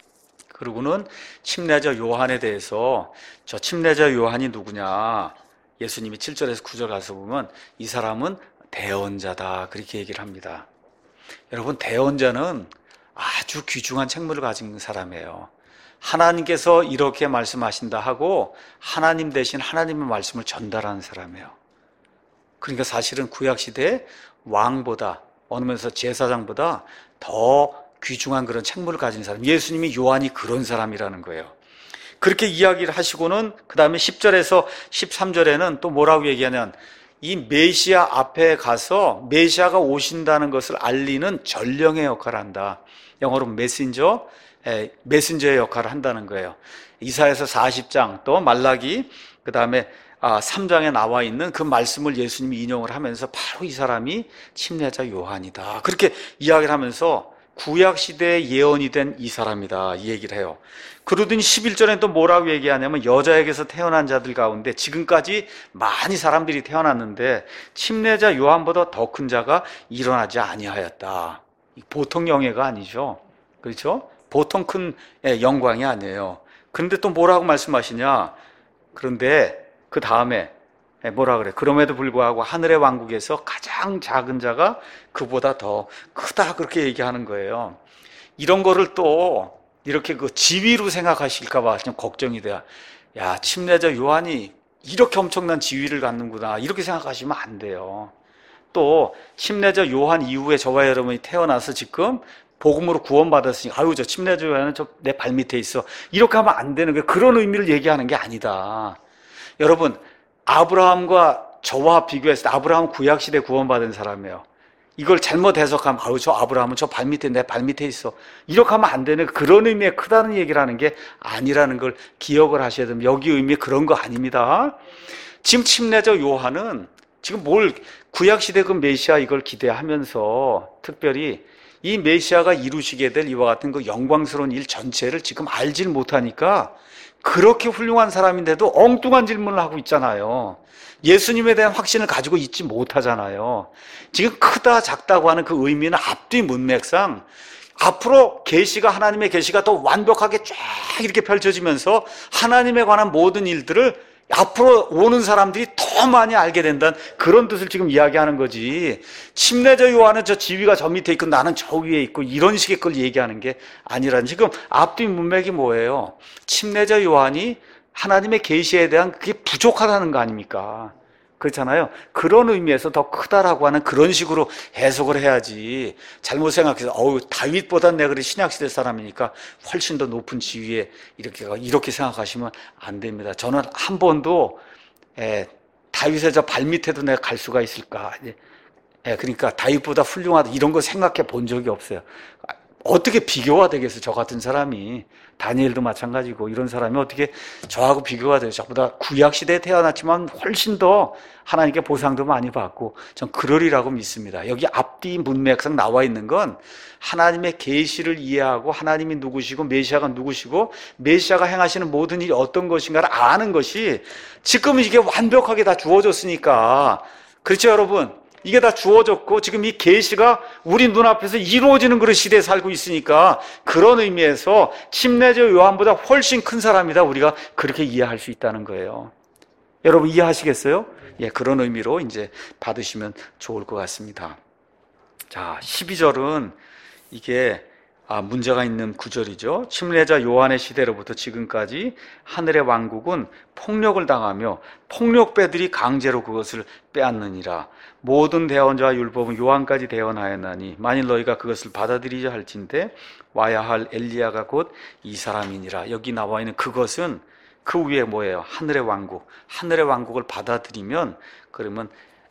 그리고는 침례자 요한에 대해서, 저 침례자 요한이 누구냐? 예수님이 7절에서 9절 가서 보면 이 사람은 대언자다, 그렇게 얘기를 합니다. 여러분, 대언자는 아주 귀중한 책무를 가진 사람이에요. 하나님께서 이렇게 말씀하신다 하고 하나님 대신 하나님의 말씀을 전달하는 사람이에요. 그러니까 사실은 구약시대에 왕보다, 어느 면에서 제사장보다 더 귀중한 그런 책무를 가진 사람, 예수님이 요한이 그런 사람이라는 거예요. 그렇게 이야기를 하시고는 그 다음에 10절에서 13절에는 또 뭐라고 얘기하냐면, 이 메시아 앞에 가서 메시아가 오신다는 것을 알리는 전령의 역할을 한다. 영어로 메신저의 역할을 한다는 거예요. 이사야서 40장 또 말라기 그 다음에 3장에 나와 있는 그 말씀을 예수님이 인용을 하면서 바로 이 사람이 침례자 요한이다, 그렇게 이야기를 하면서 구약시대에 예언이 된 이 사람이다, 이 얘기를 해요. 그러더니 11절에 또 뭐라고 얘기하냐면, 여자에게서 태어난 자들 가운데 지금까지 많이 사람들이 태어났는데 침례자 요한보다 더 큰 자가 일어나지 아니하였다. 보통 영예가 아니죠. 그렇죠? 보통 큰 영광이 아니에요. 그런데 또 뭐라고 말씀하시냐? 그런데 그 다음에 뭐라 그래? 그럼에도 불구하고 하늘의 왕국에서 가장 작은 자가 그보다 더 크다, 그렇게 얘기하는 거예요. 이런 거를 또 이렇게 그 지위로 생각하실까봐 좀 걱정이 돼요. 야, 침례자 요한이 이렇게 엄청난 지위를 갖는구나, 이렇게 생각하시면 안 돼요. 또 침례자 요한 이후에 저와 여러분이 태어나서 지금 복음으로 구원받았으니, 아유, 저 침례자 요한은 저 내 발밑에 있어, 이렇게 하면 안 되는 거예요. 그런 의미를 얘기하는 게 아니다. 여러분, 아브라함과 저와 비교했을 때 아브라함은 구약시대 구원받은 사람이에요. 이걸 잘못 해석하면, 아유, 저 아브라함은 저 발밑에, 내 발밑에 있어, 이렇게 하면 안 되는, 그런 의미의 크다는 얘기를 하는 게 아니라는 걸 기억을 하셔야 됩니다. 여기 의미 그런 거 아닙니다. 지금 침례자 요한은 지금 구약시대 그 메시아 이걸 기대하면서 특별히 이 메시아가 이루시게 될 이와 같은 그 영광스러운 일 전체를 지금 알질 못하니까 그렇게 훌륭한 사람인데도 엉뚱한 질문을 하고 있잖아요. 예수님에 대한 확신을 가지고 있지 못하잖아요. 지금 크다 작다고 하는 그 의미는 앞뒤 문맥상 앞으로 계시가, 하나님의 계시가 더 완벽하게 쫙 이렇게 펼쳐지면서 하나님에 관한 모든 일들을 앞으로 오는 사람들이 더 많이 알게 된다는 그런 뜻을 지금 이야기하는 거지, 침례자 요한은 저 지위가 저 밑에 있고 나는 저 위에 있고 이런 식의 걸 얘기하는 게 아니라는, 지금 앞뒤 문맥이 뭐예요? 침례자 요한이 하나님의 계시에 대한 그게 부족하다는 거 아닙니까? 그렇잖아요. 그런 의미에서 더 크다라고 하는 그런 식으로 해석을 해야지, 잘못 생각해서 다윗보단 내가 그래 신약시대 사람이니까 훨씬 더 높은 지위에 이렇게 생각하시면 안 됩니다. 저는 한 번도 다윗의 저 발밑에도 내가 갈 수가 있을까, 그러니까 다윗보다 훌륭하다 이런 거 생각해 본 적이 없어요. 어떻게 비교가 되겠어요? 저 같은 사람이. 다니엘도 마찬가지고 이런 사람이 어떻게 저하고 비교가 돼요? 저보다 구약시대에 태어났지만 훨씬 더 하나님께 보상도 많이 받고 전 그러리라고 믿습니다. 여기 앞뒤 문맥상 나와 있는 건 하나님의 계시를 이해하고 하나님이 누구시고 메시아가 누구시고 메시아가 행하시는 모든 일이 어떤 것인가를 아는 것이 지금 이게 완벽하게 다 주어졌으니까. 그렇죠, 여러분? 이게 다 주어졌고 지금 이 계시가 우리 눈앞에서 이루어지는 그런 시대에 살고 있으니까 그런 의미에서 침례자 요한보다 훨씬 큰 사람이다, 우리가 그렇게 이해할 수 있다는 거예요. 여러분 이해하시겠어요? 예, 그런 의미로 이제 받으시면 좋을 것 같습니다. 자, 12절은 이게 문제가 있는 구절이죠. 침례자 요한의 시대로부터 지금까지 하늘의 왕국은 폭력을 당하며 폭력배들이 강제로 그것을 빼앗느니라. 모든 대언자와 율법은 요한까지 대언하였나니 만일 너희가 그것을 받아들이자 할진대 와야 할 엘리야가 곧 이 사람이니라. 여기 나와 있는 그것은 그 위에 뭐예요? 하늘의 왕국. 하늘의 왕국을 받아들이면 그러면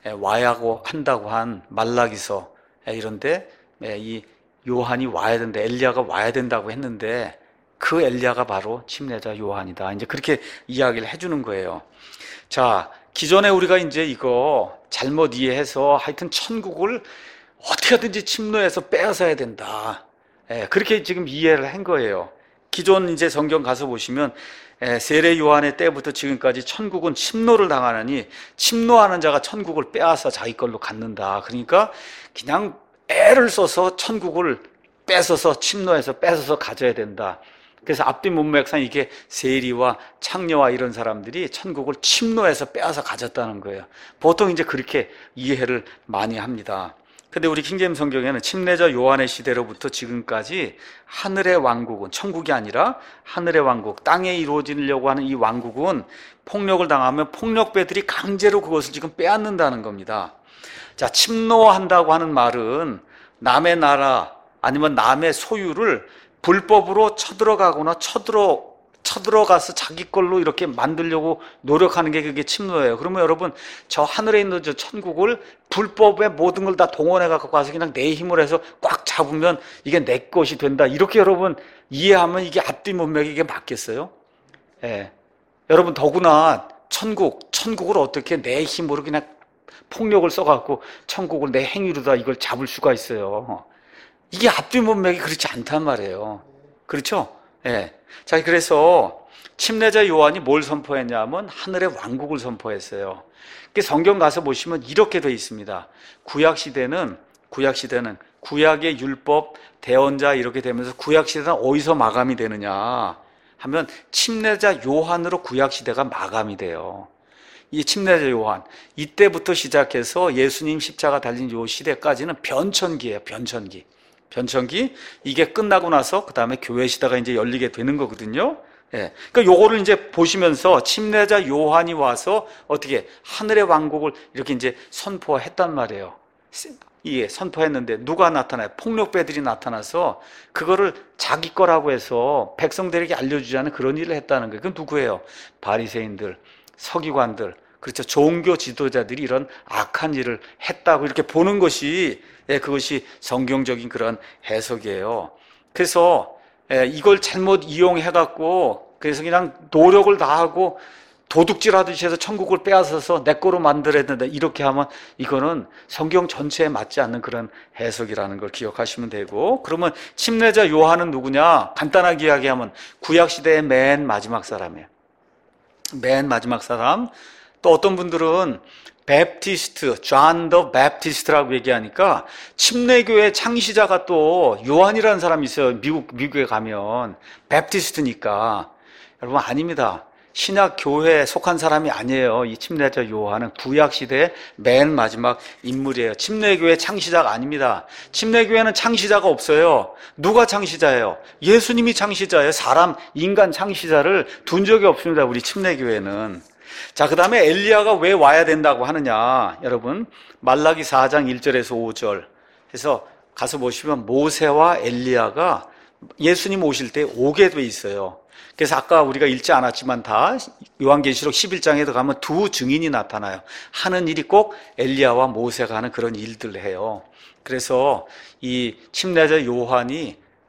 와야고 한다고 한 말라기서 이런데 이 요한이 와야 된다, 엘리야가 와야 된다고 했는데 그 엘리야가 바로 침례자 요한이다. 이제 그렇게 이야기를 해주는 거예요. 자, 기존에 우리가 이제 이거 잘못 이해해서 하여튼 천국을 어떻게든지 침노해서 빼앗아야 된다. 그렇게 지금 이해를 한 거예요. 기존 이제 성경 가서 보시면 세례 요한의 때부터 지금까지 천국은 침노를 당하느니 침노하는 자가 천국을 빼앗아 자기 걸로 갖는다. 그러니까 그냥 애를 써서 천국을 뺏어서 침노해서 뺏어서 가져야 된다. 그래서 앞뒤 문맥상 이게 세리와 창녀와 이런 사람들이 천국을 침노해서 빼앗아 가졌다는 거예요. 보통 이제 그렇게 이해를 많이 합니다. 근데 우리 킹제임 성경에는 침례자 요한의 시대로부터 지금까지 하늘의 왕국은, 천국이 아니라 하늘의 왕국, 땅에 이루어지려고 하는 이 왕국은 폭력을 당하면 폭력배들이 강제로 그것을 지금 빼앗는다는 겁니다. 자, 침노한다고 하는 말은 남의 나라 아니면 남의 소유를 불법으로 쳐들어가거나 쳐들어가서 자기 걸로 이렇게 만들려고 노력하는 게 그게 침노예요. 그러면 여러분, 저 하늘에 있는 저 천국을 불법의 모든 걸 다 동원해 갖고 가서 그냥 내 힘을 해서 꽉 잡으면 이게 내 것이 된다, 이렇게 여러분 이해하면 이게 앞뒤 문맥이 이게 맞겠어요? 예. 여러분, 더구나 천국을 어떻게 내 힘으로 그냥 폭력을 써갖고 천국을 내 행위로다 이걸 잡을 수가 있어요. 이게 앞뒤 문맥이 그렇지 않단 말이에요. 그렇죠? 예. 자, 그래서 침례자 요한이 뭘 선포했냐면 하늘의 왕국을 선포했어요. 성경 가서 보시면 이렇게 돼 있습니다. 구약시대는 구약의 율법, 대언자 이렇게 되면서 구약시대는 어디서 마감이 되느냐 하면 침례자 요한으로 구약시대가 마감이 돼요. 이 침례자 요한, 이때부터 시작해서 예수님 십자가 달린 요 시대까지는 변천기예요. 변천기. 이게 끝나고 나서 그 다음에 교회 시대가 이제 열리게 되는 거거든요. 예. 그러니까 요거를 이제 보시면서 침례자 요한이 와서 어떻게 하늘의 왕국을 이렇게 이제 선포했단 말이에요. 예, 선포했는데 누가 나타나요? 폭력배들이 나타나서 그거를 자기 거라고 해서 백성들에게 알려주지 않은 그런 일을 했다는 거예요. 그건 누구예요? 바리새인들, 서기관들, 그렇죠. 종교 지도자들이 이런 악한 일을 했다고 이렇게 보는 것이, 그것이 성경적인 그런 해석이에요. 그래서 이걸 잘못 이용해갖고 그래서 그냥 노력을 다하고 도둑질하듯이 해서 천국을 빼앗아서 내 거로 만들어야 된다, 이렇게 하면 이거는 성경 전체에 맞지 않는 그런 해석이라는 걸 기억하시면 되고, 그러면 침례자 요한은 누구냐? 간단하게 이야기하면 구약시대의 맨 마지막 사람이에요. 맨 마지막 사람. 또 어떤 분들은 베프티스트, 존 더 베프티스트라고 얘기하니까 침례교회 창시자가 또 요한이라는 사람이 있어요. 미국에 가면 베프티스트니까. 여러분, 아닙니다. 신약 교회에 속한 사람이 아니에요. 이 침례자 요한은 구약시대의 맨 마지막 인물이에요. 침례교회 창시자가 아닙니다. 침례교회는 창시자가 없어요. 누가 창시자예요? 예수님이 창시자예요. 인간 창시자를 둔 적이 없습니다, 우리 침례교회는. 자, 그 다음에 엘리야가 왜 와야 된다고 하느냐, 여러분, 말라기 4장 1절에서 5절 해서 가서 보시면 모세와 엘리야가 예수님 오실 때 오게 돼 있어요. 그래서 아까 우리가 읽지 않았지만 다 요한계시록 11장에도 가면 두 증인이 나타나요. 하는 일이 꼭 엘리야와 모세가 하는 그런 일들을 해요. 그래서 이 침례자 요한이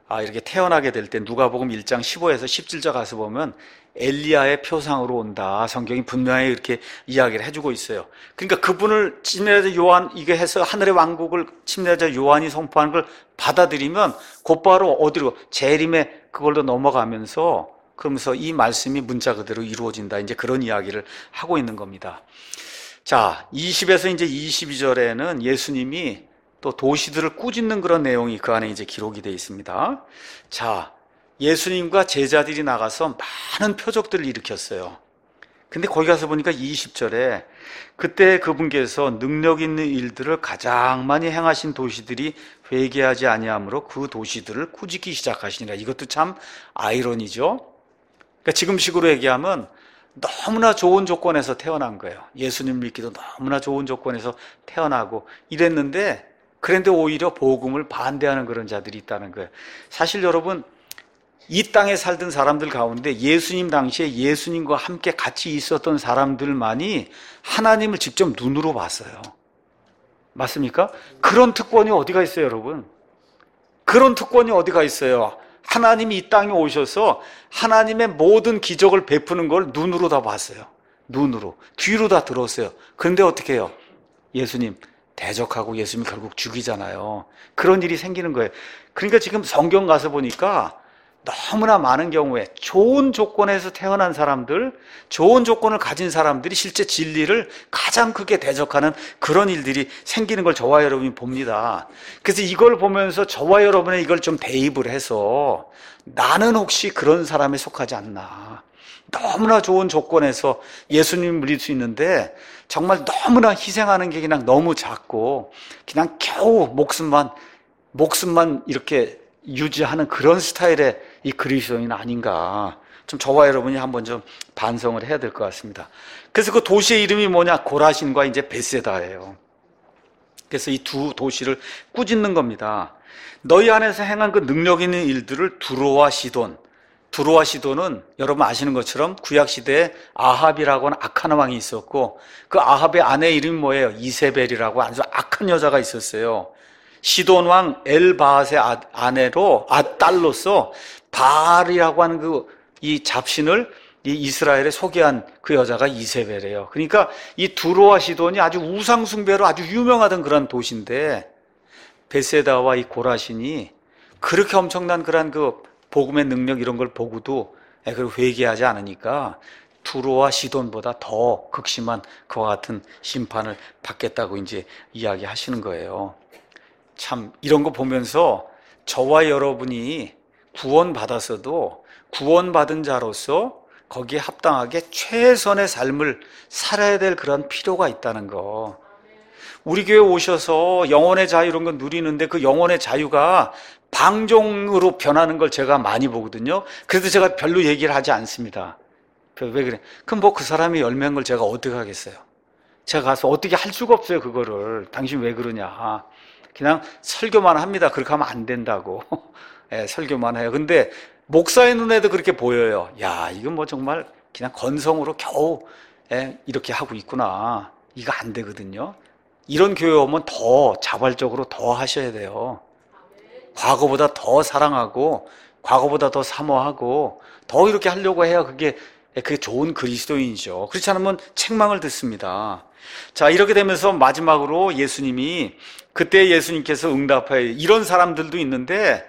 이렇게 태어나게 될 때 누가복음 1장 15에서 17절 가서 보면 엘리야의 표상으로 온다. 성경이 분명히 이렇게 이야기를 해주고 있어요. 그러니까 그분을 침례자 요한, 이게 해서 하늘의 왕국을 침례자 요한이 선포하는 걸 받아들이면 곧바로 어디로? 재림의 그걸로 넘어가면서 그러면서 이 말씀이 문자 그대로 이루어진다. 이제 그런 이야기를 하고 있는 겁니다. 자, 20에서 이제 22절에는 예수님이 또 도시들을 꾸짖는 그런 내용이 그 안에 이제 기록이 되어 있습니다. 자, 예수님과 제자들이 나가서 많은 표적들을 일으켰어요. 근데 거기 가서 보니까 20절에 그때 그분께서 능력 있는 일들을 가장 많이 행하신 도시들이 회개하지 아니하므로 그 도시들을 꾸짖기 시작하시니라. 이것도 참 아이러니죠. 그러니까 지금식으로 얘기하면 너무나 좋은 조건에서 태어난 거예요. 예수님 믿기도 너무나 좋은 조건에서 태어나고 이랬는데, 그런데 오히려 복음을 반대하는 그런 자들이 있다는 거예요. 사실 여러분, 이 땅에 살던 사람들 가운데 예수님 당시에 예수님과 함께 같이 있었던 사람들만이 하나님을 직접 눈으로 봤어요. 맞습니까? 그런 특권이 어디가 있어요, 여러분? 그런 특권이 어디가 있어요? 하나님이 이 땅에 오셔서 하나님의 모든 기적을 베푸는 걸 눈으로 다 봤어요. 눈으로. 뒤로 다 들었어요. 그런데 어떻게 해요? 예수님 대적하고 예수님 결국 죽이잖아요. 그런 일이 생기는 거예요. 그러니까 지금 성경 가서 보니까 너무나 많은 경우에 좋은 조건에서 태어난 사람들, 좋은 조건을 가진 사람들이 실제 진리를 가장 크게 대적하는 그런 일들이 생기는 걸 저와 여러분이 봅니다. 그래서 이걸 보면서 저와 여러분은 이걸 좀 대입을 해서 나는 혹시 그런 사람에 속하지 않나. 너무나 좋은 조건에서 예수님을 믿을 수 있는데 정말 너무나 희생하는 게 그냥 너무 작고 그냥 겨우 목숨만 이렇게 유지하는 그런 스타일의 이 그리스도인 아닌가. 좀 저와 여러분이 한번 좀 반성을 해야 될 것 같습니다. 그래서 그 도시의 이름이 뭐냐? 고라신과 이제 벳세다예요. 그래서 이 두 도시를 꾸짖는 겁니다. 너희 안에서 행한 그 능력 있는 일들을 두로와 시돈은 여러분 아시는 것처럼 구약시대에 아합이라고 하는 악한 왕이 있었고, 그 아합의 아내 이름이 뭐예요? 이세벨이라고 아주 악한 여자가 있었어요. 시돈 왕 엘바앗의 딸로서 바알이라고 하는 이 잡신을 이 이스라엘에 소개한 그 여자가 이세벨이에요. 그러니까 이 두로와 시돈이 아주 우상숭배로 아주 유명하던 그런 도시인데, 벳세다와 이 고라신이 그렇게 엄청난 그런 그 복음의 능력 이런 걸 보고도 그걸 회개하지 않으니까 두로와 시돈보다 더 극심한 그와 같은 심판을 받겠다고 이제 이야기하시는 거예요. 참 이런 거 보면서 저와 여러분이 구원받았어도 구원받은 자로서 거기에 합당하게 최선의 삶을 살아야 될 그런 필요가 있다는 거. 우리 교회 오셔서 영혼의 자유 이런 거 누리는데 그 영혼의 자유가 방종으로 변하는 걸 제가 많이 보거든요. 그래서 제가 별로 얘기를 하지 않습니다. 왜 그래? 그럼 뭐 그 사람이 열매인 걸 제가 어떻게 하겠어요? 제가 가서 어떻게 할 수가 없어요, 그거를. 당신 왜 그러냐. 그냥 설교만 합니다. 그렇게 하면 안 된다고. 설교만 해요. 근데 목사의 눈에도 그렇게 보여요. 야, 이건 뭐 정말 그냥 건성으로 겨우 이렇게 하고 있구나. 이거 안 되거든요. 이런 교회 오면 더 자발적으로 더 하셔야 돼요. 과거보다 더 사랑하고 과거보다 더 사모하고 더 이렇게 하려고 해야 그게 좋은 그리스도인이죠. 그렇지 않으면 책망을 듣습니다. 자, 이렇게 되면서 마지막으로 예수님이 그때 예수님께서 응답하여 이런 사람들도 있는데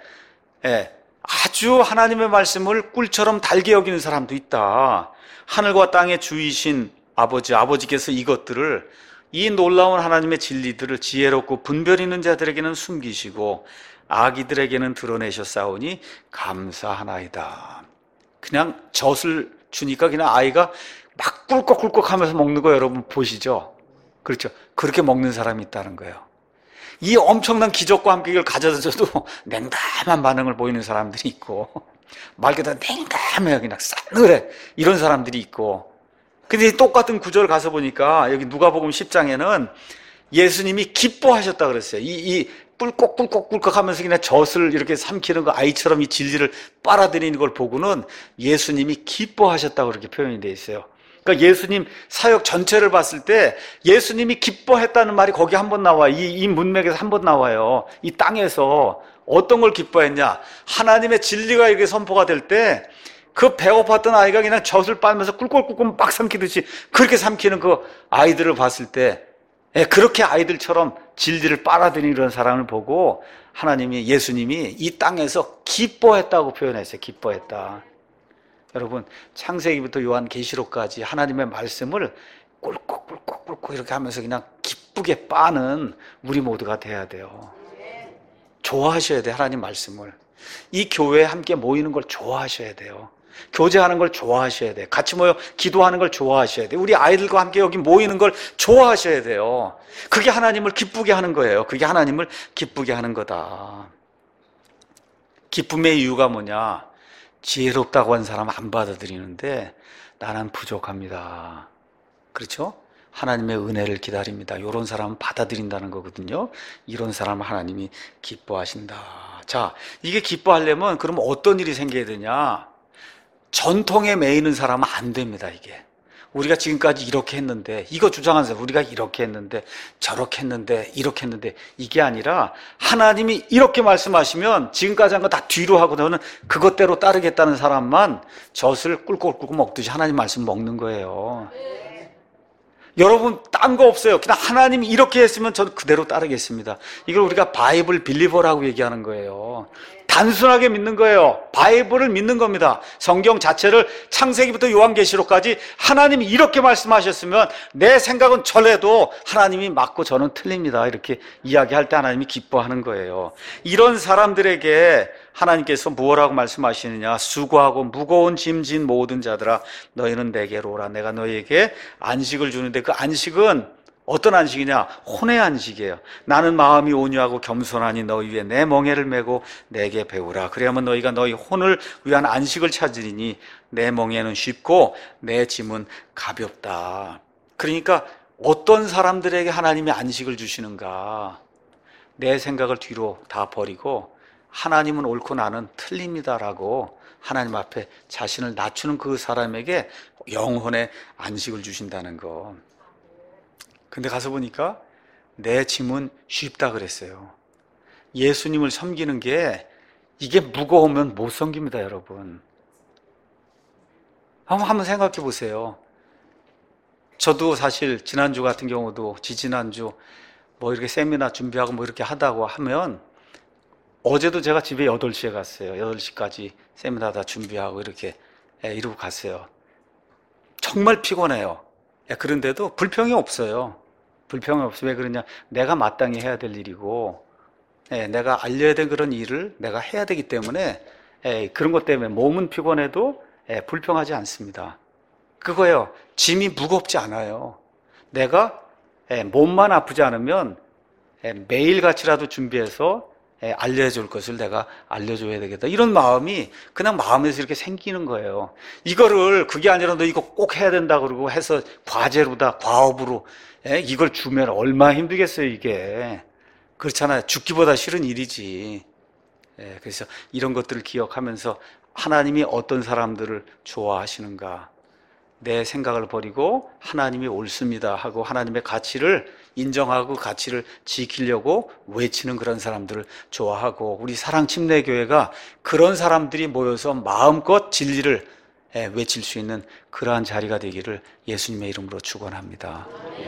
아주 하나님의 말씀을 꿀처럼 달게 여기는 사람도 있다. 하늘과 땅의 주이신 아버지께서 이것들을 이 놀라운 하나님의 진리들을 지혜롭고 분별 있는 자들에게는 숨기시고 아기들에게는 드러내셨사오니 감사하나이다. 그냥 젖을 주니까 그냥 아이가 막 꿀꺽꿀꺽 하면서 먹는 거 여러분 보시죠? 그렇죠? 그렇게 먹는 사람이 있다는 거예요. 이 엄청난 기적과 함께 이걸 가져다 줘도 냉담한 반응을 보이는 사람들이 있고, 말 그대로 냉담해요. 그냥 싸늘해. 이런 사람들이 있고. 근데 똑같은 구절 가서 보니까 여기 누가복음 10장에는 예수님이 기뻐하셨다 그랬어요. 이 꿀꺽꿀꺽꿀꺽 하면서 그냥 젖을 이렇게 삼키는 거 아이처럼 이 진리를 빨아들이는 걸 보고는 예수님이 기뻐하셨다고 그렇게 표현이 되어 있어요. 그러니까 예수님 사역 전체를 봤을 때 예수님이 기뻐했다는 말이 거기 한 번 나와요. 이 문맥에서 한 번 나와요. 이 땅에서 어떤 걸 기뻐했냐? 하나님의 진리가 이렇게 선포가 될 때 그 배고팠던 아이가 그냥 젖을 빨면서 꿀꿀꿀꿀 막 삼키듯이 그렇게 삼키는 그 아이들을 봤을 때 그렇게 아이들처럼 진리를 빨아들이는 그런 사람을 보고 하나님이, 예수님이 이 땅에서 기뻐했다고 표현했어요. 기뻐했다. 여러분, 창세기부터 요한계시록까지 하나님의 말씀을 꿀꺽꿀꺽꿀꺽 이렇게 하면서 그냥 기쁘게 빠는 우리 모두가 돼야 돼요. 좋아하셔야 돼요. 하나님 말씀을. 이 교회에 함께 모이는 걸 좋아하셔야 돼요. 교제하는 걸 좋아하셔야 돼요. 같이 모여 기도하는 걸 좋아하셔야 돼요. 우리 아이들과 함께 여기 모이는 걸 좋아하셔야 돼요. 그게 하나님을 기쁘게 하는 거예요. 그게 하나님을 기쁘게 하는 거다. 기쁨의 이유가 뭐냐? 지혜롭다고 한 사람 안 받아들이는데 나는 부족합니다. 그렇죠? 하나님의 은혜를 기다립니다. 이런 사람은 받아들인다는 거거든요. 이런 사람은 하나님이 기뻐하신다. 자, 이게 기뻐하려면 그럼 어떤 일이 생겨야 되냐? 전통에 매이는 사람은 안 됩니다. 이게 우리가 지금까지 이렇게 했는데, 이거 주장하는 사람 우리가 이렇게 했는데 저렇게 했는데 이렇게 했는데, 이게 아니라 하나님이 이렇게 말씀하시면 지금까지 한 거 다 뒤로 하고 너는 그것대로 따르겠다는 사람만 젖을 꿀꺽꿀꺽 먹듯이 하나님 말씀 먹는 거예요. 여러분, 딴 거 없어요. 그냥 하나님이 이렇게 했으면 저는 그대로 따르겠습니다. 이걸 우리가 바이블 빌리버라고 얘기하는 거예요. 단순하게 믿는 거예요. 바이블을 믿는 겁니다. 성경 자체를 창세기부터 요한계시록까지 하나님이 이렇게 말씀하셨으면 내 생각은 저래도 하나님이 맞고 저는 틀립니다. 이렇게 이야기할 때 하나님이 기뻐하는 거예요. 이런 사람들에게 하나님께서 무엇라고 말씀하시느냐? 수고하고 무거운 짐진 모든 자들아 너희는 내게로 오라. 내가 너희에게 안식을 주는데, 그 안식은 어떤 안식이냐? 혼의 안식이에요. 나는 마음이 온유하고 겸손하니 너희 위에 내 멍에를 메고 내게 배우라. 그래야만 너희가 너희 혼을 위한 안식을 찾으리니 내 멍에는 쉽고 내 짐은 가볍다. 그러니까 어떤 사람들에게 하나님이 안식을 주시는가? 내 생각을 뒤로 다 버리고 하나님은 옳고 나는 틀립니다라고 하나님 앞에 자신을 낮추는 그 사람에게 영혼의 안식을 주신다는 거. 근데 가서 보니까 내 짐은 쉽다 그랬어요. 예수님을 섬기는 게 이게 무거우면 못 섬깁니다, 여러분. 한번 생각해 보세요. 저도 사실 지난주 같은 경우도 지지난주 뭐 이렇게 세미나 준비하고 뭐 이렇게 하다고 하면, 어제도 제가 집에 8시에 갔어요. 8시까지 세미나 다 준비하고 이렇게 이러고 갔어요. 정말 피곤해요. 그런데도 불평이 없어요. 불평이 없어요. 왜 그러냐? 내가 마땅히 해야 될 일이고, 내가 알려야 될 그런 일을 내가 해야 되기 때문에, 그런 것 때문에 몸은 피곤해도 불평하지 않습니다. 그거예요. 짐이 무겁지 않아요. 내가 몸만 아프지 않으면 매일같이라도 준비해서 알려줄 것을 내가 알려줘야 되겠다. 이런 마음이 그냥 마음에서 이렇게 생기는 거예요. 이거를, 그게 아니라 너 이거 꼭 해야 된다 그러고 해서 과제로다, 과업으로 이걸 주면 얼마나 힘들겠어요, 이게. 그렇잖아요. 죽기보다 싫은 일이지. 그래서 이런 것들을 기억하면서 하나님이 어떤 사람들을 좋아하시는가, 내 생각을 버리고 하나님이 옳습니다 하고 하나님의 가치를 인정하고 가치를 지키려고 외치는 그런 사람들을 좋아하고, 우리 사랑침례교회가 그런 사람들이 모여서 마음껏 진리를 외칠 수 있는 그러한 자리가 되기를 예수님의 이름으로 축원합니다.